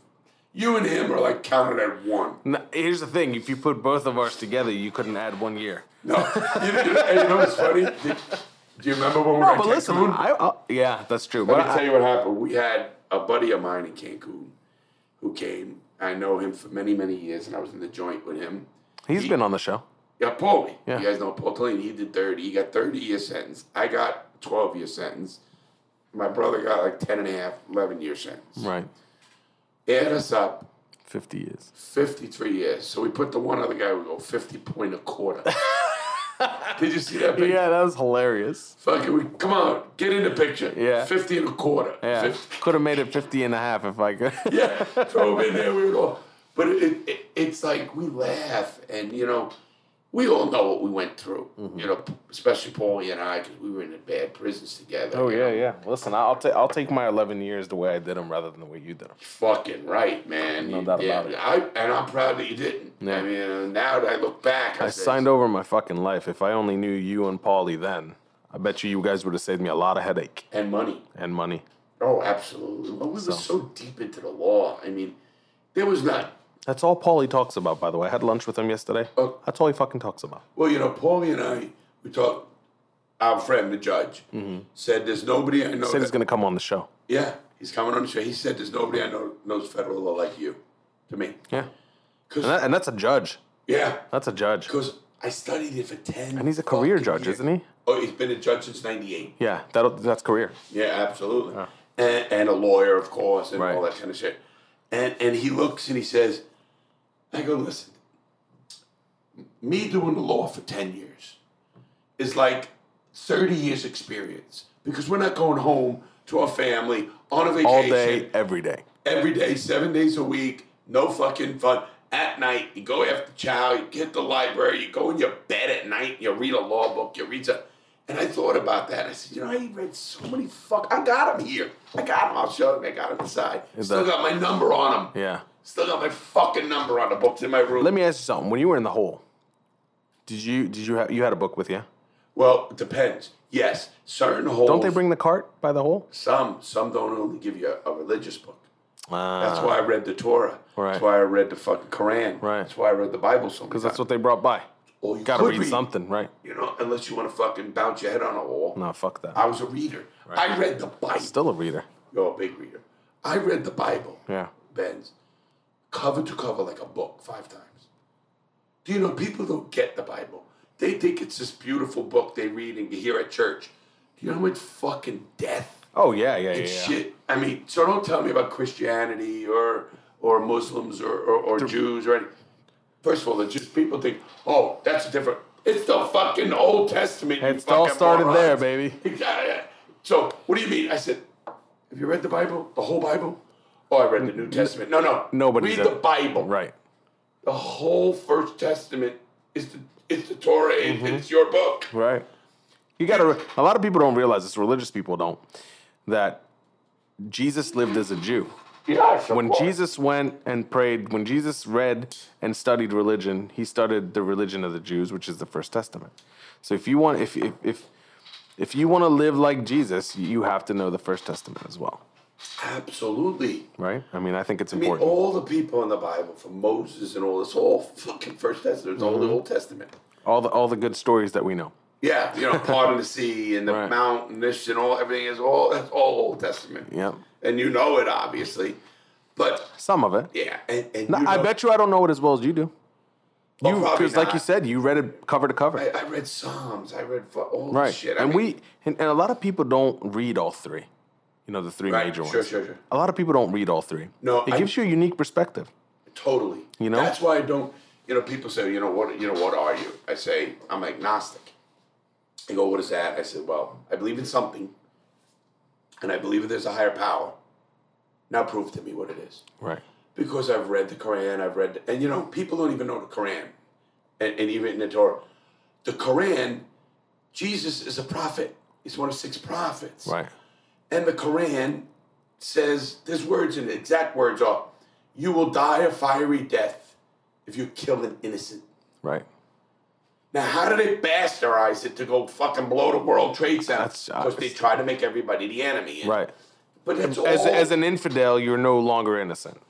You and him are like counted at one. No, here's the thing: if you put both of ours together, you couldn't add one year. No, you, you, you know what's funny? Did, do you remember when we No, were in but listen, Cancun? I, I, yeah, that's true. Let But me I, tell you what happened. We had a buddy of mine in Cancun who came. I know him for many, many years, and I was in the joint with him. he's he, been on the show. Yeah, Paulie. Yeah. You guys know Paul Tellini. He did thirty. He got thirty-year sentence. I got twelve-year sentence. My brother got like ten and a half, eleven-year sentence. Right. Add us up, Fifty years. fifty-three years. So we put the one other guy, we go fifty point a quarter. Did you see that picture? Yeah, that was hilarious. Fucking, we, come on, get in the picture. Yeah. fifty and a quarter. Yeah, fifty. could have made it fifty and a half if I could. Yeah, throw him in there. We would all, but it, it, it's like we laugh, and you know, we all know what we went through. Mm-hmm. You know, especially Paulie and I, because we were in the bad prisons together. Oh you yeah, know. yeah. Listen, I'll take I'll take my eleven years the way I did them rather than the way you did them. Fucking right, man. No You doubt did. about it. I, and I'm proud that you didn't. Yeah. I mean, uh, now that I look back, I, I said, signed over my fucking life. If I only knew you and Paulie then, I bet you you guys would have saved me a lot of headache and money. and money. Oh, absolutely. Well, we were So. so deep into the law. I mean, there was not. That's all Paulie talks about, by the way. I had lunch with him yesterday. Oh. That's all he fucking talks about. Well, you know, Paulie and I, we talked. Our friend, the judge, said, "There's nobody I know." Said he's that- gonna come on the show. Yeah, he's coming on the show. He said, "There's nobody I know knows federal law like you." To me, Yeah, because and, that, and that's a judge. yeah, That's a judge. because I studied it for ten. And he's a career fucking judge, years. isn't he? Oh, he's been a judge since ninety-eight. Yeah, that that's career. Yeah, absolutely. And, and a lawyer, of course, and Right. all that kind of shit. And and he looks and he says, I go, listen, me doing the law for ten years is like thirty years experience because we're not going home to our family on a vacation. All day, every day. Every day, seven days a week, no fucking fun. At night, you go after chow, you get the library, you go in your bed at night, you read a law book, you read some. And I thought about that. I said, you know, I read so many fuck. I got them here. I got them. I'll show them. I got them inside. Is Still that- got my number on them. Yeah. Still got my fucking number on the books in my room. Let me ask you something. When you were in the hole, did you did you have you had a book with you? Well, it depends. Yes, certain holes. Don't they bring the cart by the hole? some? Some don't only give you a, a religious book. Uh, That's why I read the Torah. Right. That's why I read the fucking Quran. Right. That's why I read the Bible so many because times. that's what they brought by. Or you Got to could read, something, right? You know, unless you want to fucking bounce your head on a wall. No, fuck that. I was a reader. I read the Bible. Still a reader. You're a big reader. I read the Bible, Yeah. Benz, cover to cover like a book five times. Do you know people don't get the Bible? They think it's this beautiful book they read and you hear at church. Do you know how much fucking death Oh yeah, yeah, yeah. and yeah. shit? I mean, so don't tell me about Christianity or or Muslims or, or, or Jews or anything. First of all, it's just people think, oh, that's different. It's the fucking Old Testament. you It's all fucking started morons. there, baby. Yeah. So, what do you mean? I said, have you read the Bible? The whole Bible? Oh, I read the New Testament. No, no. Nobody's Read ever- the Bible. Right. The whole First Testament is the is the Torah. It- Mm-hmm. It's your book. Right. You got to. A lot of people don't realize this. Religious people don't. That Jesus lived as a Jew. Yes, When Jesus went and prayed, when Jesus read and studied religion, he studied the religion of the Jews, which is the First Testament. So if you want, if if if, if you want to live like Jesus, you have to know the First Testament as well, Absolutely. right? I mean, I think it's I mean, important. all the people in the Bible, from Moses and all this, all fucking First Testament. It's Mm-hmm. all the Old Testament. all the all the good stories that we know. Yeah, you know, part of the sea and the Right. mountain, this and all, everything is all, that's all Old Testament. Yeah. And you know it, obviously. But, Some of it. yeah, and, and No, you I know- bet you I don't know it as well as you do. Oh, You, probably because like you not. said, you read it cover to cover. I, I read Psalms. I read fu- all Right. this shit. I and mean, we and, and a lot of people don't read all three. You know, the three Right, major sure, ones. sure, sure. A lot of people don't read all three. No, It I- gives you a unique perspective. Totally. You know? That's why I don't. You know, people say, you know what? You know what are you? I say I'm agnostic. They go, what is that? I said, well, I believe in something, and I believe that there's a higher power. Now prove to me what it is. Right. Because I've read the Quran, I've read, and you know, people don't even know the Quran, and, and even in the Torah, the Quran, Jesus is a prophet. He's one of six prophets. Right. And the Quran says, there's words in it, exact words are, you will die a fiery death if you kill an innocent. Right. Now, how do they bastardize it to go fucking blow the World Trade Center? That's- Because they try to make everybody the enemy. And- Right. But it's As all, as an infidel, you're no longer innocent.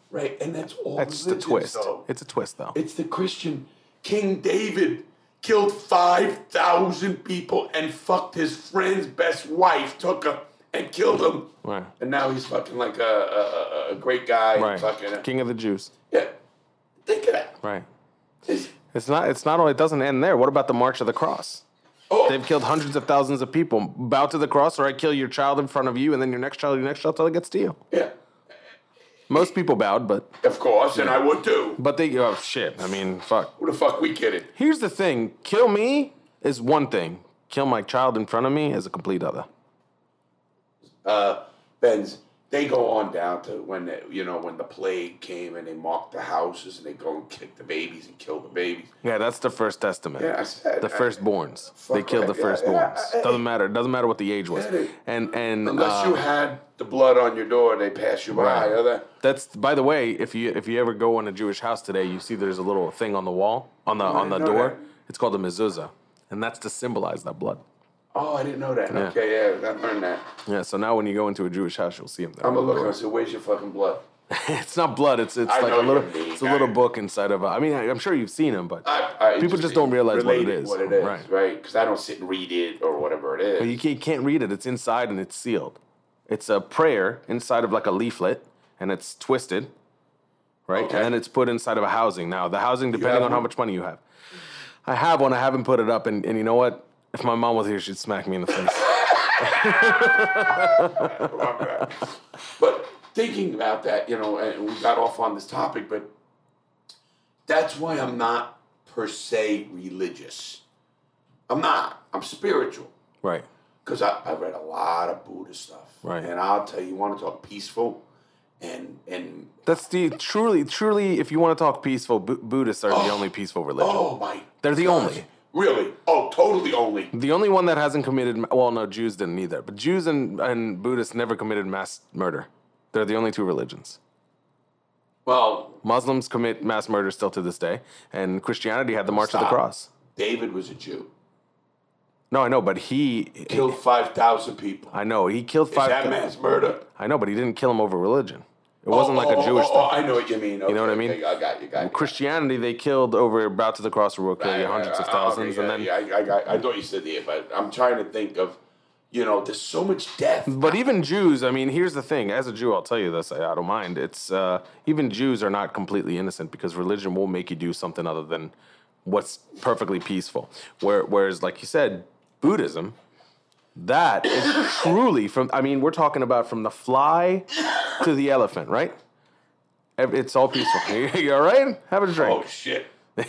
Right, and that's all. That's just a twist. Though. It's a twist, though. It's the Christian. King David killed five thousand people and fucked his friend's best wife, took her and killed him. Right. And now he's fucking like a, a, a great guy. Right. Fucking, King of the Jews. Yeah. Think of that. Right. It's, It's not. It's not only. It doesn't end there. What about the March of the Cross? oh, They've killed hundreds of thousands of people. Bow to the cross, or I kill your child in front of you, and then your next child, your next child, till it gets to you. yeah. Most people bowed, but Of course, and I would too. but they. Oh shit! I mean, fuck. Who the fuck we kidding? Here's the thing: kill me is one thing. Kill my child in front of me is a complete other. Uh, Benz, they go on down to when the, you know when the plague came and they marked the houses and they go and kick the babies and kill the babies. Yeah, that's the first testament. Yeah, I said The I- firstborns. Fuck They killed the right, yeah, firstborns. yeah, Doesn't matter. It doesn't matter what the age was. Yeah, they- And and Unless uh, you had the blood on your door, they pass you by. Right. Other That's by the way, if you if you ever go in a Jewish house today, you see there's a little thing on the wall on the Oh, I on the didn't know door. that. It's called a mezuzah, and that's to symbolize that blood. oh, I didn't know that. Yeah. Okay, yeah, I learned that. Yeah. So now when you go into a Jewish house, you'll see them there. I'm gonna look and say, "Where's your fucking blood?" It's not blood. It's it's I like know a little what you mean. it's a little I- book inside of. A, I mean, I, I'm sure you've seen them, but I, I People just don't realize what it related is. What it is, Right. right? Because I don't sit and read it or whatever it is. but you can't, you can't read it. It's inside and it's sealed. It's a prayer inside of like a leaflet, and it's twisted, right? Okay. And then it's put inside of a housing. Now the housing, depending have on how one? much money you have. I have one. I haven't put it up, and, and you know what? If my mom was here, she'd smack me in the face. But thinking about that, you know, and we got off on this topic, but that's why I'm not per se religious. I'm not. I'm spiritual. Right. Because I, I read a lot of Buddhist stuff. Right. And I'll tell you, you want to talk peaceful and and That's the truly, truly. If you want to talk peaceful, Bu- Buddhists are the only peaceful religion. oh my They're the gosh. only. Really? Oh, totally only. The only one that hasn't committed, well, no, Jews didn't either, but Jews and, and Buddhists never committed mass murder. They're the only two religions. Well, Muslims commit mass murder still to this day, and Christianity had the March of the stop. Cross. David was a Jew. No, I know, but he Killed five thousand people. I know he killed Is five. that mass murder? I know, but he didn't kill them over religion. It wasn't Oh, like a oh, Jewish oh, oh, thing. I know what you mean. Okay, know what I mean? okay, I got you. Got you. Christianity, they killed over bow to the cross, or will kill you Right, hundreds right, of right. thousands, Okay, and yeah, then. yeah, I, I, got, I thought you said the, but I'm trying to think of, you know, there's so much death. But even Jews, I mean, here's the thing. As a Jew, I'll tell you this. I, I don't mind. It's uh, even Jews are not completely innocent because religion will make you do something other than what's perfectly peaceful. Where, whereas, like you said, Buddhism, that is truly from. I mean, we're talking about from the fly to the elephant, right? Ev- It's all peaceful. You all right? Have a drink. Oh shit!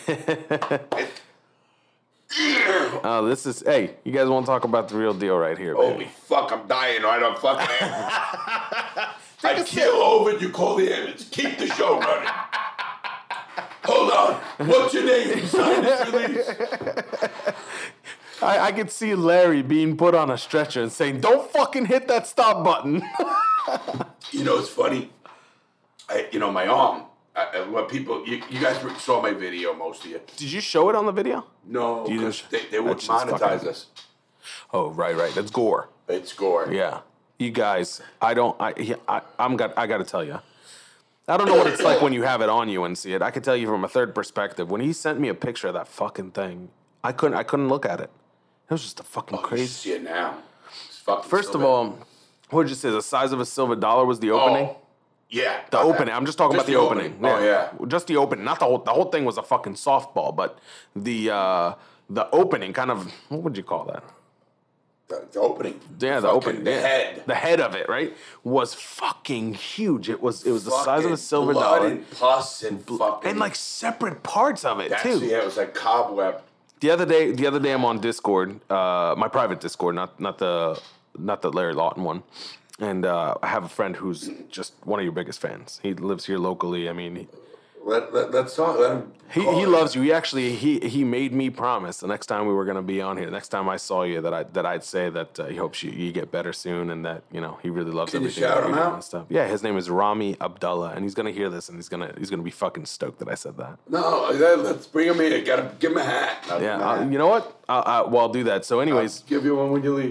Uh, this is. Hey, you guys want to talk about the real deal right here, Holy baby? fuck! I'm dying right on fucking air. I keel over. You call the ambulance. Keep the show running. Hold on. What's your name? Sign this release. I, I could see Larry being put on a stretcher and saying, "Don't fucking hit that stop button." You know, it's funny. I, you know, my arm. I, I- what people? You, you guys saw my video, most of you. Did you show it on the video? No, You because didn't- they, they would that shit's monetize fucking- us. Oh, right, right. That's gore. It's gore. Yeah, you guys. I don't. I. he- I I'm got. I got to tell you. I don't know what it's like when you have it on you and see it. I can tell you from a third perspective. When he sent me a picture of that fucking thing, I couldn't. I couldn't look at it. It was just a fucking Oh, you crazy. see it now. It's fucking First so of bad. all, what did you say? The size of a silver dollar was the opening. Oh, yeah. The opening. I'm just talking Just about the, the opening. opening. Oh, yeah. Just the opening. Not the whole. The whole thing was a fucking softball, but the uh, the opening kind of. What would you call that? The, the opening. Yeah, the Fucking opening. The yeah. head. The head of it, right, was fucking huge. It was. It was the size of Fucking a silver blood dollar, and pus and fucking. and like separate parts of it That's, too. yeah, it was like cobweb. The other day, the other day, I'm on Discord, uh, my private Discord, not not the not the Larry Lawton one, and uh, I have a friend who's just one of your biggest fans. He lives here locally. I mean, he Let, let, let's talk. Let him. he, call he it. loves you. He actually he he made me promise the next time we were gonna be on here, the next time I saw you, that I that I'd say that uh, he hopes you, you get better soon, and that you know he really loves Can you everything. shout that him you do out? and stuff. Yeah, his name is Rami Abdullah, and he's gonna hear this, and he's gonna he's gonna be fucking stoked that I said that. No, let- let's bring him in. Gotta give him a hat. I'll give Yeah, him a uh, hat. you know what? I'll, I, well, I'll do that. So, anyways, I'll give you one when you leave.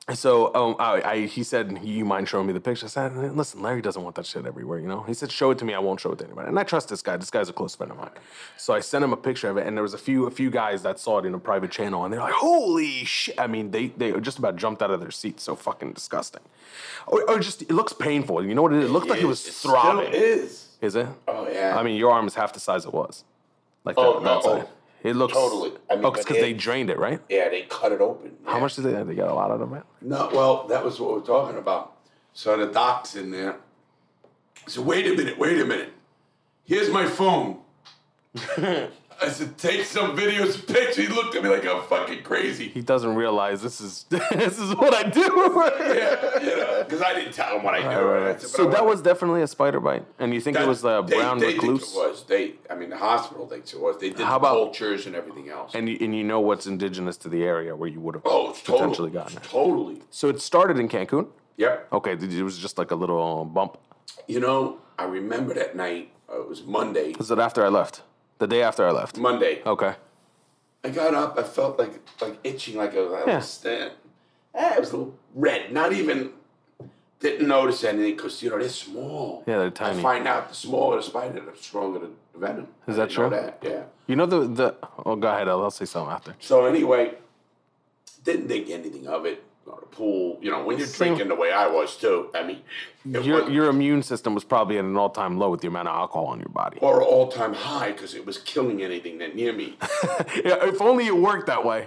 So um, I, I, he said, you mind showing me the picture? I said, listen, Larry doesn't want that shit everywhere, you know? He said, show it to me. I won't show it to anybody. And I trust this guy. This guy's a close friend of mine. So I sent him a picture of it, and there was a few a few guys that saw it in a private channel, and they're like, holy shit. I mean, they, they just about jumped out of their seats. So fucking disgusting. Or, or just, it looks painful. You know what it is? It looked like it was it throbbing. Still is. Is it? Oh, yeah. I mean, your arm is half the size it was. Like Oh, that, no. that side. It looks Totally. I mean, oh, because but they it- drained it, right? Yeah, they cut it open. How yeah. much did they? They got a lot out of it. No, well, that was what we're talking about. So the doc's in there. So wait a minute, wait a minute. Here's my phone. I said, take some videos, and pictures. He looked at me like I'm fucking crazy. He doesn't realize this is this is what I do. Yeah, you know, because I didn't tell him what I Right, do. right, right. I said, So but I that want- was definitely a spider bite, and you think it that- was a they- brown they recluse? Think it was. They, I mean, the hospital thinks it was. They did How the about- cultures and everything else. And you, and you know what's indigenous to the area where you would have oh, it's potentially totally, gotten it. totally. So it started in Cancun. Yep. Okay, it was just like a little bump. You know, I remember that night. Uh, it was Monday. Was it after I left? The day after I left. Monday. Okay. I got up. I felt like like itching, like a, like Yeah. a stand. Eh, it was a little red. Not even didn't notice anything because you know they're small. Yeah, they're I tiny. find out the smaller the spider, the stronger the venom. Is I that didn't know true? That. Yeah. You know the the. Oh, go ahead. I'll, I'll say something after. So anyway, didn't think anything of it. Go to the pool. You know, when you're Same. drinking the way I was too. I mean, it Your wasn't- your immune system was probably at an all time low with the amount of alcohol in your body. or all time high because it was killing anything that near me. Yeah, if only it worked that way.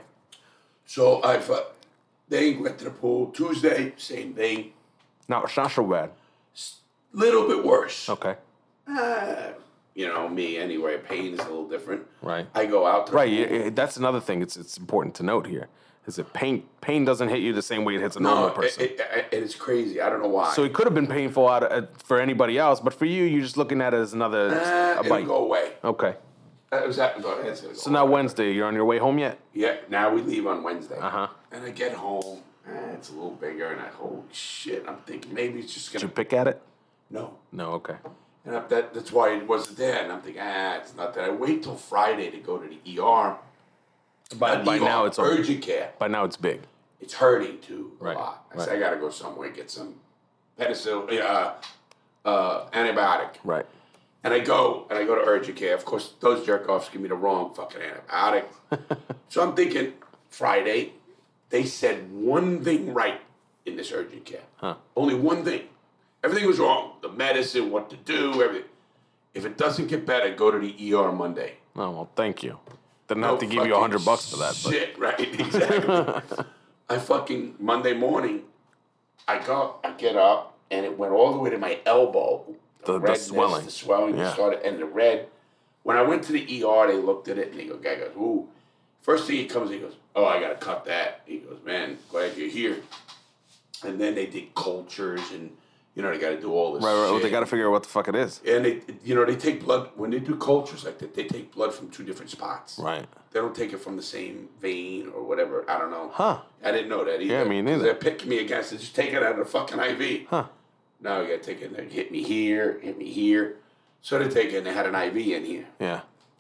So I, uh, they went to the pool Tuesday. Same thing. No, it's not so bad. Little bit worse. Okay. Uh, you know me anyway. Pain is a little different. Right. I go out. To the Right. pool. yeah, yeah, that's another thing. It's it's important to note here. Is that pain pain doesn't hit you the same way it hits a normal No, person. it, it, it is crazy. I don't know why. So it could have been painful out uh, for anybody else, but for you, you're just looking at it as another uh, a it'll bite. go away. Okay. That was that. No, that's gonna go So now away. Wednesday, you're on your way home yet? Yeah. Now we leave on Wednesday. Uh huh. And I get home. Eh, it's a little bigger, and I holy shit. I'm thinking maybe it's just Did gonna you pick at it? no. No. Okay. And I, that that's why it wasn't there. And I'm thinking, ah, it's not that. I wait till Friday to go to the E R. By, Not by E R, now it's over. urgent care. By now it's big. It's hurting too a Right, lot. I right. said I gotta go somewhere get some penicillin, uh, uh, antibiotic. Right. And I go and I go to urgent care. Of course, those jerk offs give me the wrong fucking antibiotic. So I'm thinking Friday, they said one thing right in this urgent care. Huh. Only one thing. Everything was wrong. The medicine, what to do, everything. If it doesn't get better, go to the E R Monday. Oh well, thank you. Didn't No have to give you a fucking hundred bucks for that. But Shit, right? Exactly. I fucking Monday morning, I go, I get up, and it went all the way to my elbow. The- the redness, swelling. the swelling Yeah. started, and the red. When I went to the E R, they looked at it and they go, "Guy goes, ooh." First thing he comes, he goes, "Oh, I gotta cut that." He goes, "Man, glad you're here." And then they did cultures, and you know they got to do all this. right, right. Well, shit. they got to figure out what the fuck it is. And they, you know, they take blood when they do cultures like that. They take blood from two different spots. Right. They don't take it from the same vein or whatever. I don't know. Huh. I didn't know that either. Yeah, me neither. They're picking me against it. Just take it out of the fucking I V. Huh. Now you got to take it. They hit me here, hit me here. So they take it and they had an I V in here. Yeah.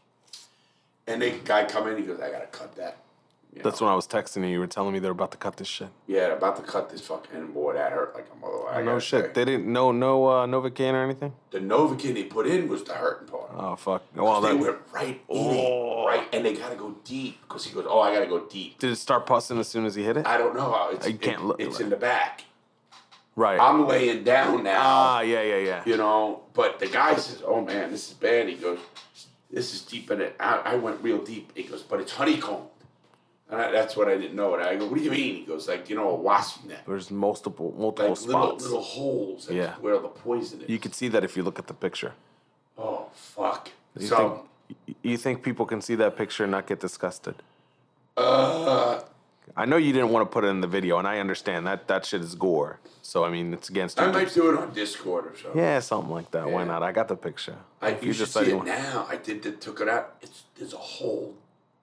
And the guy come in, he goes, "I got to cut that." You That's know? when I was texting you. You were telling me they're about to cut this shit. Yeah, they're about to cut this fucking boy. That hurt like a mother. I Oh, no gotta shit. say. They didn't. No, no uh, Novocaine or anything. The Novocaine they put in was the hurting part. Oh fuck. Well, they that, went right in Oh. it, right, and they gotta go deep because he goes, "Oh, I gotta go deep." did it start pussing as soon as he hit it? I don't know how it's. You can't it- look- It's in the back. Right. I'm laying down now. Ah, yeah, yeah, yeah. You know, but the guy says, "Oh man, this is bad." He goes, "This is deep in it." I, I went real deep. He goes, "But it's honeycombed," and I, that's what I didn't know. And I go, "What do you mean?" He goes, "Like you know, a wasp net, There's multiple, multiple like little spots. little holes. That's Yeah. where the poison is." You could see that if you look at the picture. Oh fuck! You so, think you think people can see that picture and not get disgusted? uh, I know you didn't want to put it in the video, and I understand that that shit is gore. So I mean, it's against I you. might do it on Discord or something. Yeah, something like that. Why Yeah. not? I got the picture. I, If you should decide see you it want- now. I did. The, took it out. It's there's a hole,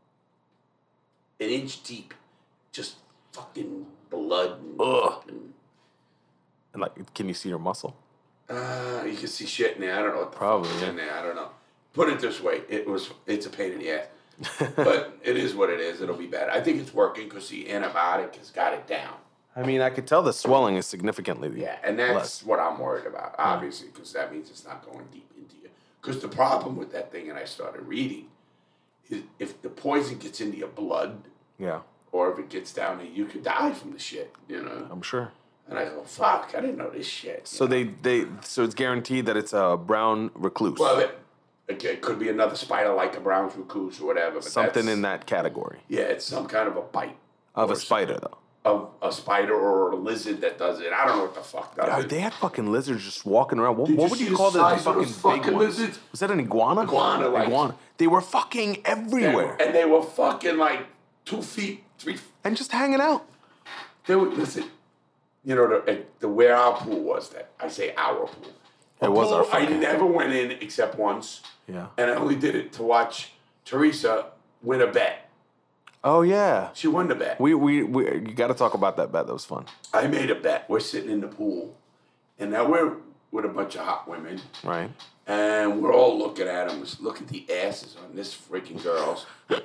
an inch deep, just fucking blood. And, Ugh. and, And like, can you see your muscle? uh, you can see shit in there. I don't know what the Probably, fuck is yeah. in there. I don't know. Put it this way: it was. It's a pain in the ass, but it is what it is. It'll be bad. I think it's working because the antibiotic has got it down. I mean, I could tell the swelling is significantly Yeah, and that's less. what I'm worried about, obviously, because that means it's not going deep into you. Because the problem with that thing, and I started reading, is if the poison gets into your blood, Yeah, or if it gets down there, you could die from the shit, you know? I'm sure. And I go, fuck, I didn't know this shit. So you know? they, they so it's guaranteed that it's a brown recluse. Well, it, okay, it could be another spider like a brown recluse or whatever. But Something that's, in that category. Yeah, it's some kind of a bite. Of or a spider, though. Of a spider or a lizard that does it. I don't know what the fuck does Yeah, it. they had fucking lizards just walking around. What, Did what you would see you the call those size of fucking those big fucking ones? lizards? Was that an iguana? Iguana, like- iguana. They were fucking They everywhere were- and they were fucking like two feet, three feet. and just hanging out. They would, listen, you know, the, the where our pool was, that I say our pool. A It was pool our I fucking- never went in except once. Yeah. And I only did it to watch Teresa win a bet. Oh yeah. She won the bet. We we, we you got to talk about that bet. That was fun. I made a bet. We're sitting in the pool, and now we're with a bunch of hot women, Right. and we're all looking at them. Look at the asses on this freaking girls.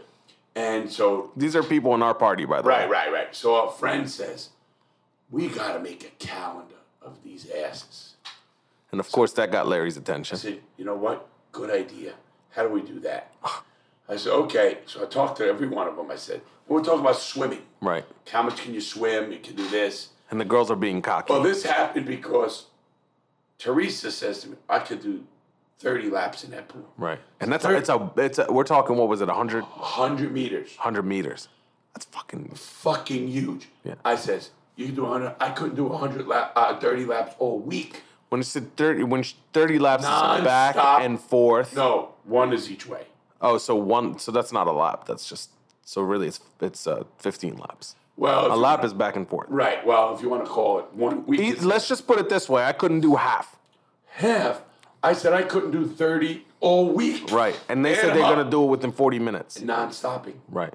And so, These are people in our party, by the right, way. right, right. So a friend says, we got to make a calendar of these asses. And of course, that got Larry's I attention. said, you know what? Good idea. How do we do that? I said, okay. So I talked to every one of them. I said, we're talking about swimming. Right. How much can you swim? You can do this. And the girls are being cocky. Well, this happened because Teresa says to me, I could do thirty laps in that pool. Right. And that's a, it's a it's a, we're talking, what was it, one hundred, one hundred meters. one hundred meters. That's fucking Fucking huge. Yeah. I says, you can do one hundred. I couldn't do one hundred lap, uh, thirty laps all week. when it's thirty when thirty laps is back Non-stop. and forth. No, one is each way. Oh, so one so that's not a lap. That's just so really it's it's uh, fifteen laps. Well, if A you lap wanna- is back and forth. Right. Well, if you want to call it one week, E- is Let's just put it this way. I couldn't do half. half. I said I couldn't do thirty all week. Right. And they said Add they're 'em going up. to do it within forty minutes. Non-stopping. Right.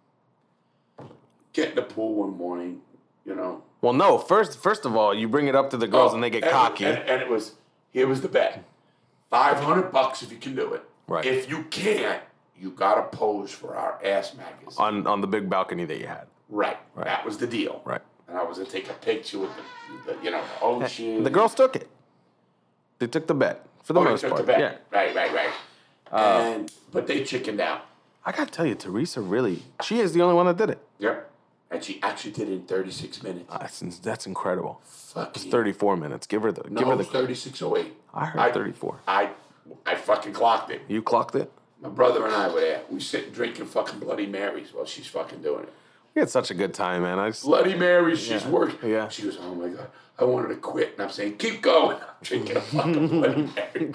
Get in the pool one morning, you know. Well, no. First, first of all, you bring it up to the girls Oh, and they get and- cocky. And, and it was, here was the bet. five hundred bucks if you can do it. Right. If you can't, you got to pose for our ass magazine. on on the big balcony that you had. right. Right. That was the deal. Right. And I was going to take a picture with the, the, you know, the ocean. The girls took it. They took the bet for the Oh, they most took part. the bet. Yeah. Right, right, right. and, but they chickened out. I gotta tell you, Teresa really, she is the only one that did it. Yep. And she actually did it in thirty-six minutes. Uh, That's, that's incredible. Fucking thirty-four minutes. Give her the. No, give her it the. was thirty-six oh eight. I heard thirty-four. I, I fucking clocked it. You clocked it. My brother and I were there. We sitting drinking fucking Bloody Marys while she's fucking doing it. We had such a good time, man. I just, Bloody Marys, she's Yeah. working. Yeah. She goes, oh my God, I wanted to quit. And I'm saying, keep going. I'm drinking a fucking Bloody Mary.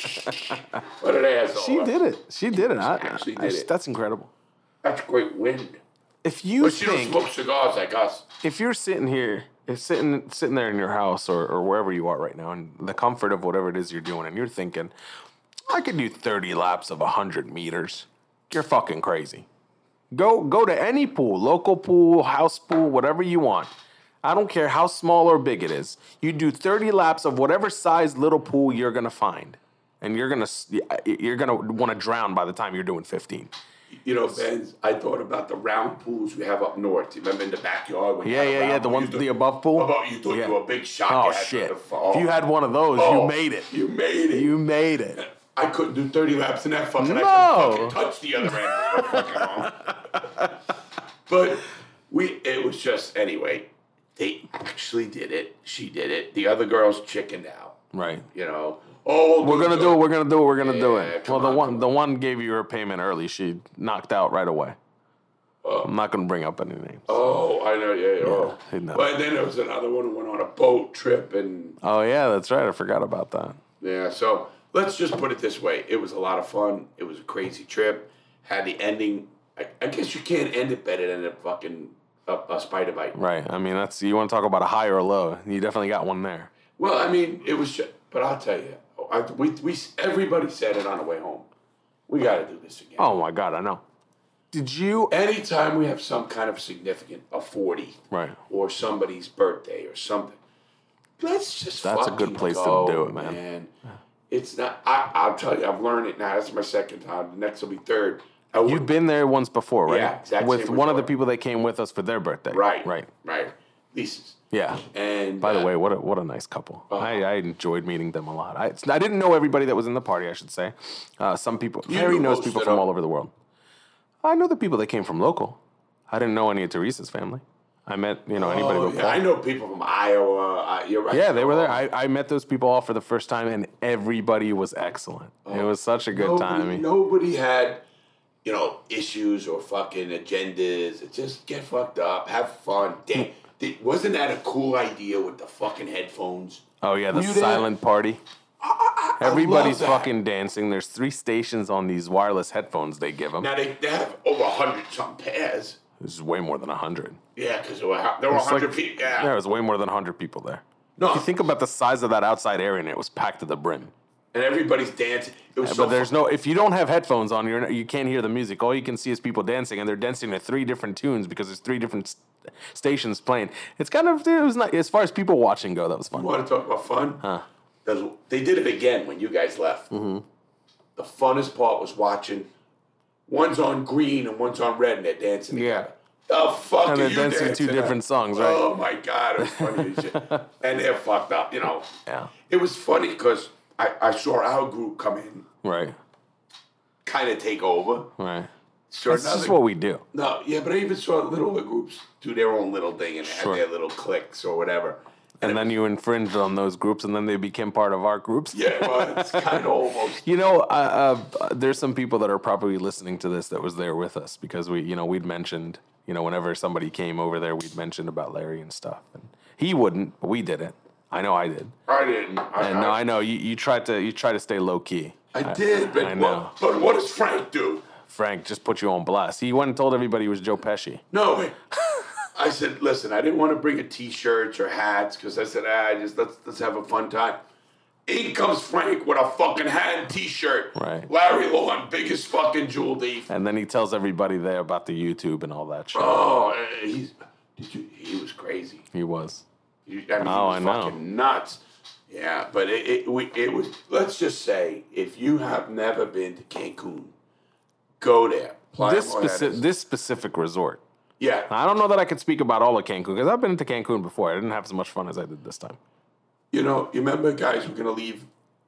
What an asshole. she did it. She did it. I, actually I- did it. That's incredible. That's great wind. If you But she don't think, smoke cigars like us. if you're sitting here, if sitting sitting there in your house or, or wherever you are right now, in the comfort of whatever it is you're doing, and you're thinking, I could do thirty laps of one hundred meters, you're fucking crazy. Go go to any pool, local pool, house pool, whatever you want. I don't care how small or big it is. You do thirty laps of whatever size little pool you're gonna find, and you're gonna s- you're gonna want to drown by the time you're doing fifteen. You know, Ben, I thought about the round pools we have up north. You remember in the backyard? When you Yeah, had a yeah, round yeah. The pool? one, You thought- the above pool. Above, you thought Yeah. you were a big shot. Oh you had shit! to- oh. If you had one of those, Oh, you made it. You made it. You made it. I couldn't do thirty laps in that fucking. I No. couldn't fucking touch the other end of the fucking arm. But we, it was just anyway. They actually did it. She did it. The other girls chickened out. Right. You know. Oh, We're gonna do it. We're gonna do it. We're gonna do Yeah, it. come Well, the on, one, come the one gave you her payment early. She knocked out right away. I'm not gonna bring up any names. Oh, I know. Yeah. yeah. Oh. I know. But then there was another one who went on a boat trip and. Oh yeah, that's right. I forgot about that. Yeah, so let's just put it this way. It was a lot of fun. It was a crazy trip. Had the ending. I, I guess you can't end it better than a fucking a, a spider bite. Right. I mean, that's you want to talk about a high or a low. You definitely got one there. Well, I mean, it was just, but I'll tell you, I, we, we, everybody said it on the way home. We got to do this again. Oh my god, I know. Did you? Anytime we have some kind of significant, a forty, Right. or somebody's birthday or something, let's just That's a fucking good place to go, do it, man. It's not, I, I'll tell you, I've learned it now. That's my second time. The next will be third. I You've been there once before, right? Yeah, exactly. With Same one of the with- people that came with us for their birthday. Right. Right. Right. Lisa's. Yeah. And by the uh, way, what a what a nice couple. Uh-huh. I, I enjoyed meeting them a lot. I I didn't know everybody that was in the party. I should say. Uh, some people. You Harry knew knows most people of from them. all over the world. I know the people that came from local. I didn't know any of Teresa's family. I met you know anybody oh, but yeah, Paul. I know people from Iowa. Uh, you're right. Yeah, they were there. I, I met those people all for the first time, and everybody was excellent. It was such a good nobody, time. Nobody had, you know, issues or fucking agendas. It just get fucked up, have fun. Damn, did, wasn't that a cool idea with the fucking headphones? Oh yeah, the Were you there? silent party. I, I, Everybody's I love that. fucking dancing. There's three stations on these wireless headphones they give them. Now they, they have over a hundred something pairs. This is way more than a hundred. Yeah, because there were there were a It's hundred like- people. Yeah, Yeah. it was way more than a hundred people there. No, If you think about the size of that outside area, and it was packed to the brim. and everybody's dancing. It was so But there's fun. no, if you don't have headphones on, you're not, you can't hear the music. All you can see is people dancing, and they're dancing to three different tunes because there's three different st- stations playing. It's kind of, it was not, as far as people watching go, that was fun. You want to talk about fun? Huh. 'Cause they did it again when you guys left. Mm-hmm. The funnest part was watching. One's on green and one's on red, and they're dancing Yeah. together. The fuck And are they're you dancing dancing two at? different songs, right? Oh my god, it was funny as shit. And they're fucked up, you know. Yeah. It was funny because I, I saw our group come in, Right, kind of take over. right. Saw That's another- just what we do. No, yeah, but I even saw littler groups do their own little thing and they Sure. had their little cliques or whatever. And then you infringed on those groups, and then they became part of our groups. Yeah, well, it's kind of almost. You know, uh, uh, there's some people that are probably listening to this that was there with us because we, you know, we'd mentioned, you know, whenever somebody came over there, we'd mentioned about Larry and stuff. And he wouldn't, but we didn't. I know I did. I didn't. I, And no, I know you, you tried to you try to stay low key. I did, but, I know. What, but what does Frank do? Frank just put you on blast. He went and told everybody he was Joe Pesci. No, wait. I said, listen, I didn't want to bring a T-shirts or hats because I said, ah, just let's let's have a fun time. In comes Frank with a fucking hat and T-shirt. Right. Larry Lawn, biggest fucking jewel thief. And then he tells everybody there about the YouTube and all that shit. Oh, eh, he's did you? He was crazy. He was. He, I mean, Oh, he was I know. fucking nuts. Yeah, but it it, we, it was. Let's just say, if you have never been to Cancun, go there. Playa This Mujeres. specific this specific resort. Yeah. I don't know that I could speak about all of Cancun because I've been to Cancun before. I didn't have as much fun as I did this time. You know, you remember guys were gonna leave,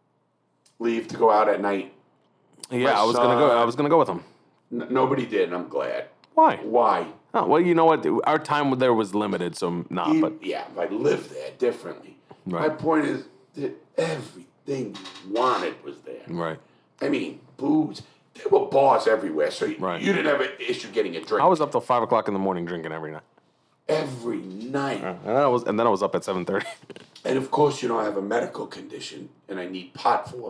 leave to go out at night. Yeah, My I was gonna go. son- I was gonna go with him. N- nobody did, and I'm glad. Why? Why? Oh, well, you know what? Our time there was limited, so nah. You- But yeah, if I lived there differently. My Right. point is that everything you wanted was there. right, I mean, booze. There were bars everywhere, so you, Right. you didn't have an issue getting a drink. I was up till five o'clock in the morning drinking every night, every night. and I was, and then I was up at seven thirty. And of course, you know, I have a medical condition and I need pot for.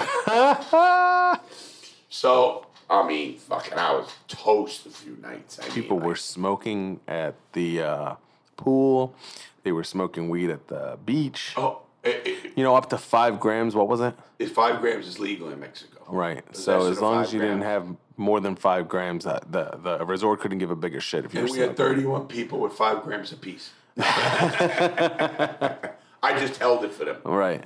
So, I mean, fucking, I was toast a few nights. I People mean, were smoking at the uh, pool. They were smoking weed at the beach. Oh, it, it, You know, up to five grams. What was it? it, five grams is legal in Mexico. Right. Possession So of as long five as you didn't grams. have more than five grams, uh, the the resort couldn't give a bigger shit if you And were we had smoking. thirty-one people with five grams apiece. I just held it for them. Right.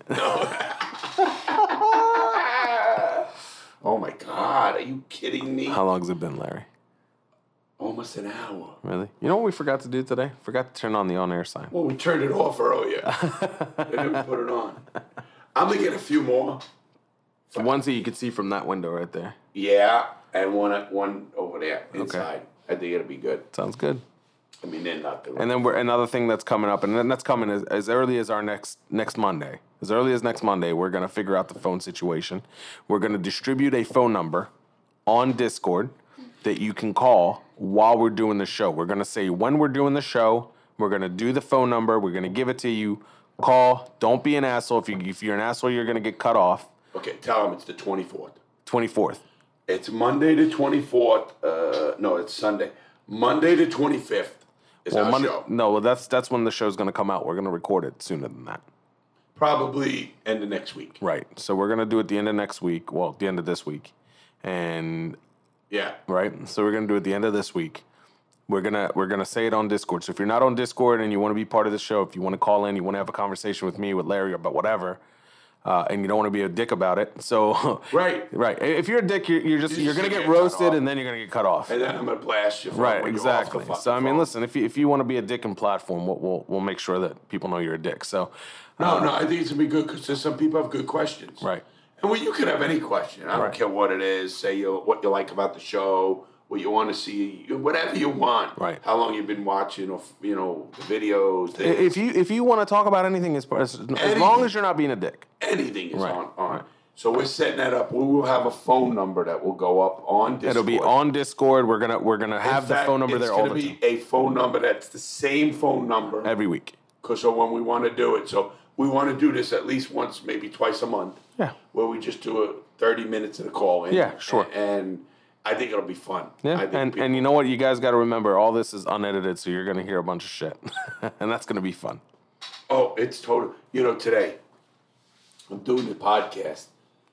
Oh my God, are you kidding me? How long's it been, Larry? Almost an hour. Really? You know what we forgot to do today? Forgot to turn on the on-air sign. Well, we turned it off earlier. And then we put it on. I'm going to get a few more. The ones that you could see from that window right there. Yeah, and one one over there inside. I think it'll be good. Sounds good. I mean, they're not the And then we're another thing that's coming up, and then that's coming as, as early as our next next Monday. As early as next Monday, we're gonna figure out the phone situation. We're gonna distribute a phone number on Discord that you can call while we're doing the show. We're gonna say when we're doing the show. We're gonna do the phone number. We're gonna give it to you. Call. Don't be an asshole. If you if you're an asshole, you're gonna get cut off. Okay, tell them it's the twenty-fourth. twenty-fourth. It's Monday the twenty-fourth. Uh, no, it's Sunday. Monday the twenty-fifth is Well, our Monday. show. No, well, that's that's when the show's gonna come out. We're gonna record it sooner than that. Probably end of next week. Right. So we're gonna do it the end of next week. Well, the end of this week, and Yeah. right. So we're gonna do it the end of this week. We're gonna we're gonna say it on Discord. So if you're not on Discord and you want to be part of the show, if you want to call in, you want to have a conversation with me, with Larry, about whatever, uh, and you don't want to be a dick about it. So Right. right. If you're a dick, you're, you're just You're you're just gonna gonna get get cut roasted, off. and then you're gonna get cut off. And then I'm gonna blast you. For Right, when you're off the exactly. fucking So I mean, phone. listen, if you if you want to be a dick in platform, we'll we'll, we'll make sure that people know you're a dick. So No, uh, no, I think it's gonna be good because some people have good questions. Right. And well, you can have any question. I don't Right. care what it is. Say you what you like about the show, what you want to see, whatever you want. Right. How long you've been watching, or you know, the videos. The, if you if you want to talk about anything, as, as, as long as you're not being a dick. anything is Right. on on. So we're setting that up. We will have a phone number that will go up on Discord. It'll be on Discord. We're gonna we're gonna have In the fact, phone number there all the It's time, going to be a phone number that's the same phone number. every week. Cause so when we want to do it, so we want to do this at least once, maybe twice a month. Yeah. Where we just do a thirty minutes of a call in. Yeah, sure. And, and I think it'll be fun. Yeah, I think and people- and you know what? You guys got to remember, all this is unedited, so you're gonna hear a bunch of shit, and that's gonna be fun. Oh, it's total. You know, today I'm doing the podcast.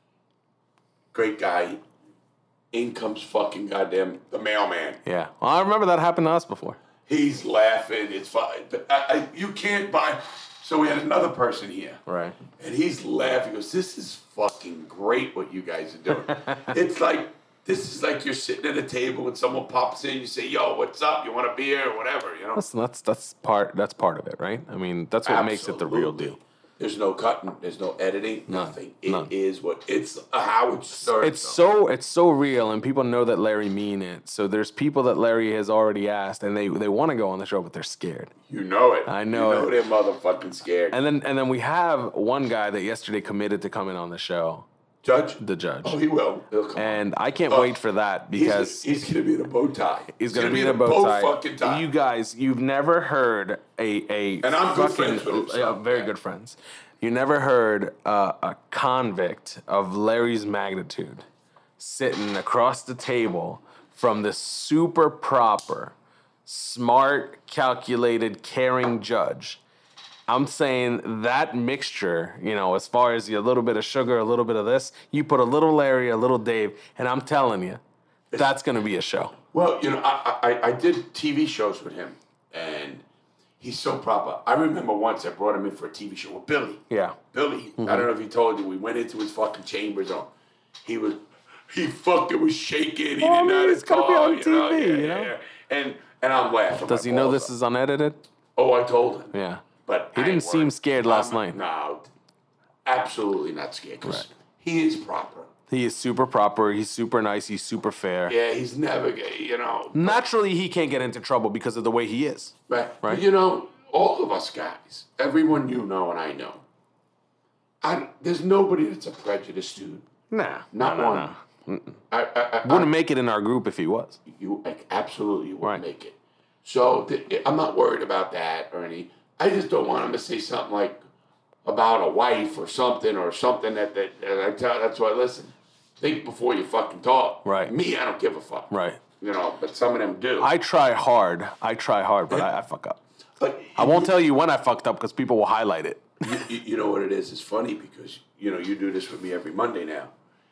Great guy. In comes fucking goddamn the mailman. Yeah, well, I remember that happened to us before. He's laughing. It's fine. But I, I, you can't buy. So we had another person here. Right. And he's laughing. He goes, "This is fucking great what you guys are doing." It's like, this is like you're sitting at a table and someone pops in, you say, "Yo, what's up? You want a beer?" or whatever, you know? Listen, that's that's part that's part of it, right? I mean, that's what makes it the real Absolutely. deal. There's no cutting. There's no editing. Nothing. It None. is what it's how it starts. It's so it's so real, and people know that Larry mean it. So there's people that Larry has already asked, and they they want to go on the show, but they're scared. You know it. I know you know it. They're motherfucking scared. And then and then we have one guy that yesterday committed to coming on the show, Judge. the judge, Oh, he will. He'll come. and I can't Oh, wait for that He's, because he's gonna be in a bow tie. he's gonna be in a bow tie. fucking tie. You guys, you've never heard a a And I'm good fucking- friends with him, so, yeah, very yeah. good friends. You never heard uh, a convict of Larry's magnitude sitting across the table from this super proper, smart, calculated, caring judge. I'm saying that mixture, you know, as far as a little bit of sugar, a little bit of this, you put a little Larry, a little Dave, and I'm telling you, that's going to be a show. Well, you know, I, I I did T V shows with him, and he's so proper. I remember once I brought him in for a T V show with Billy. Yeah. Billy, I don't know if he told you, we went into his fucking chambers. On, he was, he fucking was shaking. He Well, I didn't know mean, how it's to gotta be call, on you know? T V, yeah, you yeah, know? yeah. And and I'm laughing. Does he know this is unedited? Oh, I told him. Yeah. But He I didn't ain't seem worried. scared last I'm- night. No, absolutely not scared. Because Right. he is proper. He is super proper. He's super nice. He's super fair. Yeah, he's never, you know. Naturally, he can't get into trouble because of the way he is. Right. Right. But you know, all of us guys, everyone you know and I know, I, there's nobody that's a prejudiced dude. Nah. Not no, no, one. no. I, I, I, Wouldn't make it in our group if he was. you like, absolutely won't Right. make it. So th- I'm not worried about that or any. I just don't want him to say something like about a wife or something or something that, that, that I tell. That's why listen. Think before you fucking talk. Right. Me, I don't give a fuck. Right. You know, but some of them do. I try hard. I try hard, but I, I fuck up. But I won't tell you when I fucked up because people will highlight it. you, you know what it is? It's funny because, you know, you do this with me every Monday now.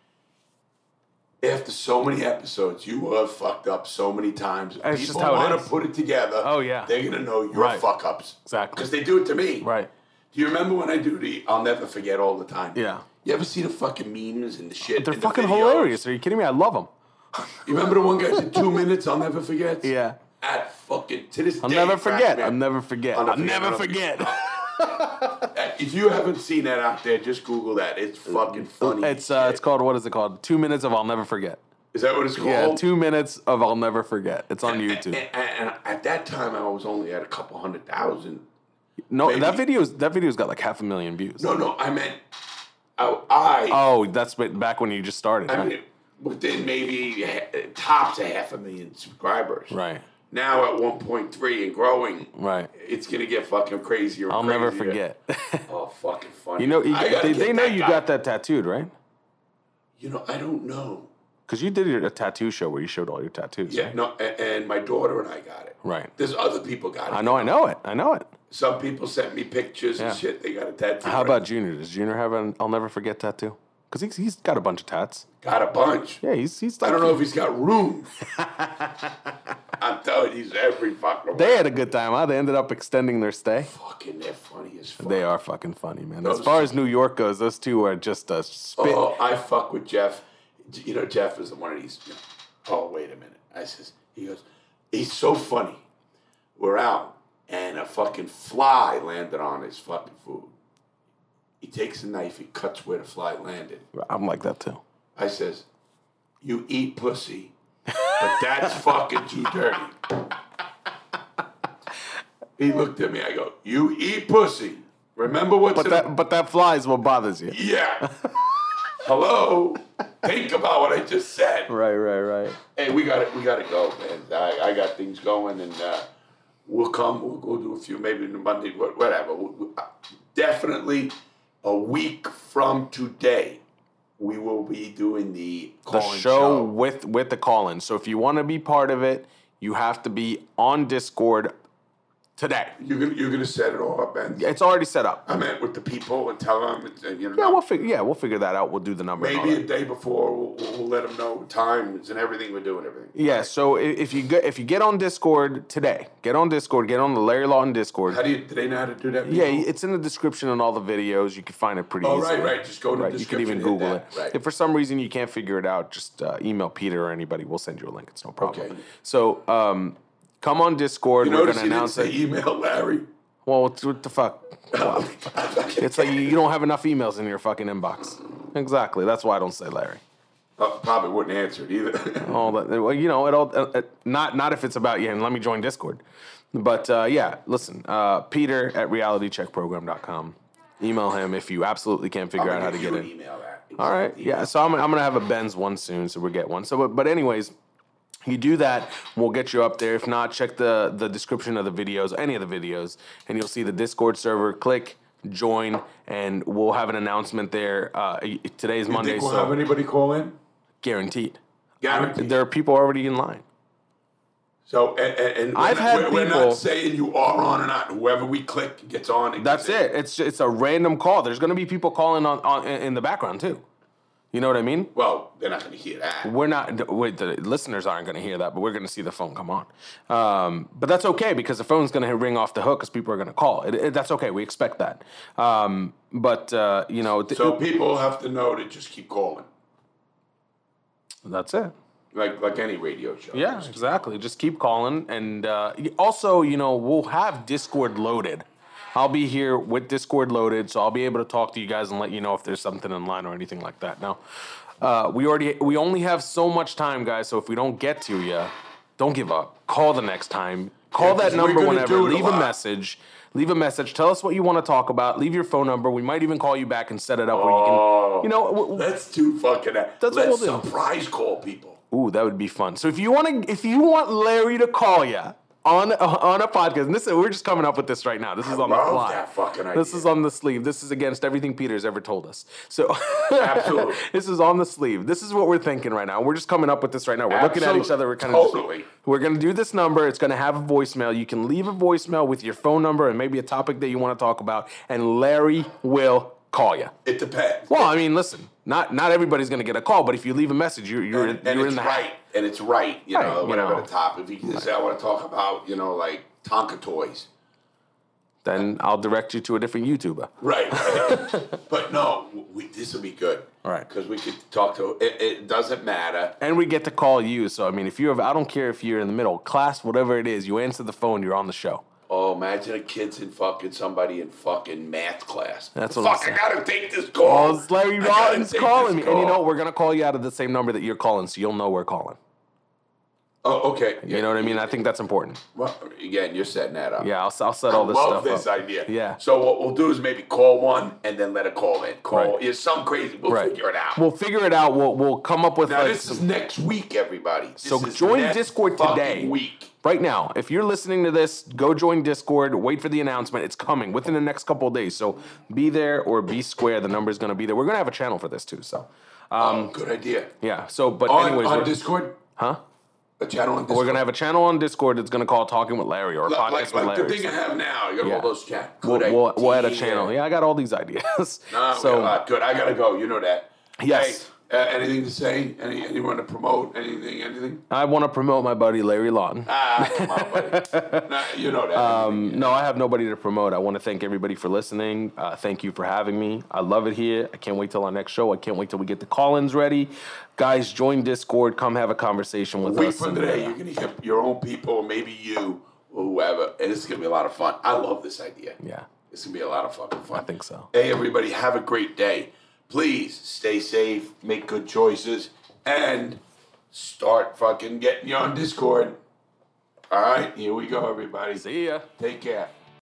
After so many episodes, you have fucked up so many times. It's just People how it want is. to put it together. Oh, yeah. They're going to know your Right. fuck ups. Exactly. Because they do it to me. Right. Do you remember when I do the I'll never forget all the time? Yeah. You ever see the fucking memes and the shit? They're and the fucking videos? hilarious. Are you kidding me? I love them. You remember the one guy said two minutes I'll never forget? Yeah. At fucking, to this I'll day. never it cracks forget. me I'll up. never forget. I'll I'll never never forget. forget. Uh, If you haven't seen that out there, just Google that. It's fucking funny. It's uh, it's called, what is it called? Two minutes of I'll never forget. Is that what it's called? Yeah, two minutes of I'll never forget. It's on And, YouTube. and, and at that time, I was only at a couple hundred thousand. No, maybe. that video's that video's got like half a million views. No, no, I meant I. I, Oh, that's what- back when you just started. I right? mean, within maybe ha- tops a half a million subscribers. Right. Now at one point three and growing, Right. it's gonna get fucking crazier. And I'll never crazier. forget. Oh, fucking funny. You know, you, I gotta they, get they know that you guy. got that tattooed, right? You know, I don't know. Because you did your, a tattoo show where you showed all your tattoos. Yeah, right? no, and, and my daughter and I got it. Right. There's other people got it. I know, I know it. I know it. Some people sent me pictures Yeah. and shit. They got a tattoo. How right about Junior? Does Junior have an I'll never forget tattoo? Because he's, he's got a bunch of tats. Got a bunch. Yeah, he's he's. I Like, don't know if he's got room. I'm telling you, he's every fucking. They had a good time, huh? They ended up extending their stay. Fucking, they're funny as fuck. They are fucking funny, man. Those As far two- as New York goes, those two are just a spit. Oh, I fuck with Jeff. You know, Jeff is one of these. You know, oh, wait a minute. I says, he goes, he's so funny. We're out, and a fucking fly landed on his fucking food. He takes a knife, he cuts where the fly landed. I'm like that too. I says, you eat pussy, but that's fucking too dirty. He looked at me, I go, you eat pussy. Remember what's But in that but that fly is what bothers you. Yeah. Hello? Think about what I just said. Right, right, right. Hey, we got to we got to go, man. I, I got things going, and uh, we'll come. We'll go do a few, maybe Monday, whatever. We'll, we'll, definitely a week from today, we will be doing the The call-in show, show. with with the call-in. So if you want to be part of it, you have to be on Discord today. You're gonna you're gonna set it all up, and It's already set up. I met with the people and tell them, and, you know, Yeah, we'll figure. Yeah, we'll figure that out. We'll do the number. and all maybe a that. day before we'll, we'll let them know times and everything we're doing, everything. Yeah. So i- if you get if you get on Discord today, get on Discord. Get on the Larry Lawton Discord. How do you? Do they know how to do that? Yeah, people? it's in the description and all the videos. You can find it pretty Oh, easily. right, right. Just go to the right. You can even description, hit Google that, it. right. If for some reason you can't figure it out, just uh, email Peter or anybody. We'll send you a link. It's no problem. Okay. So um, come on Discord. You We're notice gonna you didn't announce say it. email Larry. Well, what, what the fuck? It's like you, you don't have enough emails in your fucking inbox. Exactly. That's why I don't say Larry. Uh, probably wouldn't answer it either. All that. Well, you know, it all. Uh, uh, not not if it's about you. And let me join Discord. But uh, yeah, listen. Uh, Peter at reality check program dot com. Email him if you absolutely can't figure out how to get in. Email that. All right. Yeah. So I'm, I'm gonna have a Benz one soon, so we'll get one. So, but, but anyways, you do that, we'll get you up there. If not, check the the description of the videos, any of the videos, and you'll see the Discord server. Click join, and we'll have an announcement there. Uh, today's You Monday, think we'll so have anybody call in? guaranteed. Guaranteed. There are people already in line. So, and, and, and I've we're, had not, we're, we're people- not saying you are on or not. Whoever we click gets on. And That's gets it. It's it's a random call. There's gonna be people calling on, on in the background too. You know what I mean? Well, they're not going to hear that. We're not. Wait, the listeners aren't going to hear that, but we're going to see the phone come on. Um, but that's okay because the phone's going to ring off the hook because people are going to call. It, it, that's okay. We expect that. Um, but uh, you know, th- So people have to know to just keep calling, that's it. like like any radio show. Yeah, Just keep- exactly. Just keep calling, and uh, also, you know, we'll have Discord loaded. I'll be here with Discord loaded, so I'll be able to talk to you guys and let you know if there's something in line or anything like that. Now, uh, we already we only have so much time, guys. So if we don't get to you, don't give up. Call the next time. Call Yeah, that 'cause we're number gonna whenever. do it a Leave a lot. message. Leave a message. Tell us what you want to talk about. Leave your phone number. We might even call you back and set it up where you Oh, can. You know. W- w- let's do fucking that. That's what Let's we'll do. surprise call people. Ooh, that would be fun. So if you want to, if you want Larry to call you on on a podcast, and this we're just coming up with this right now. This is on the love fly. that fucking This idea. is on the sleeve. This is against everything Peter's ever told us. So Absolutely. this is on the sleeve. This is what we're thinking right now. We're just coming up with this right now. We're looking at each other. We're kind of Totally. we're gonna do this number. It's gonna have a voicemail. You can leave a voicemail with your phone number and maybe a topic that you want to talk about, and Larry will call you. It depends. Well, I mean, listen, not not everybody's gonna get a call, but if you leave a message, you're you're, and, in, and you're it's in the right. And it's right. You Right, know, you whatever know. the top. If you can say, I want to talk about, you know, like Tonka toys. then I'll direct you to a different YouTuber. Right. right. But no, we, this will be good. Right. Because we could talk to, it, it doesn't matter. And we get to call you. So, I mean, if you're, I don't care if you're in the middle, class, whatever it is, you answer the phone, you're on the show. Oh, imagine a kid's in fucking somebody in fucking math class. That's what I'm Fuck, I saying. gotta take this call. Oh, it's Larry I gotta Rollins take calling me. this And you know, call. we're going to call you out of the same number that you're calling, so you'll know we're calling. Oh, okay. You know what I mean? I think that's important. Well, again, you're setting that up. Yeah, I'll, I'll set I all this love stuff this up. idea. Yeah. So what we'll do is maybe call one and then let a call in. Call. Right. It's some crazy. We'll Right. figure it out. We'll figure it out. We'll, we'll come up with now like this is some, next week, everybody. This So is join next Discord fucking today. Week. Right now, if you're listening to this, go join Discord. Wait for the announcement. It's coming within the next couple of days. So be there or be square. The number's going to be there. We're going to have a channel for this too. So, Um, good idea. yeah. So, but On, anyways, on we're- Discord, huh? a channel on Discord. We're going to have a channel on Discord that's going to call Talking with Larry or a like, podcast like, with like the Larry. thing I have now. You got Yeah. all those chat. We'll, Good we'll, we'll add a idea. channel. Yeah, I got all these ideas. No, so, so, good. I gotta go. You know that. Yes. Hey, uh, anything to say? Any anyone to promote? Anything? Anything? I want to promote my buddy Larry Lawton. Ah, come on, buddy. Nah, you know that. Um, no, I have nobody to promote. I want to thank everybody for listening. Uh, thank you for having me. I love it here. I can't wait till our next show. I can't wait till we get the call-ins ready. Guys, join Discord. Come have a conversation with A week us. from and, today, uh, you're going to get your own people, or maybe you, or whoever, and it's going to be a lot of fun. I love this idea. Yeah, It's going to be a lot of fucking fun. I think so. Hey, everybody, have a great day. Please stay safe, make good choices, and start fucking getting you on Discord. All right, here we go, everybody. See ya. Take care.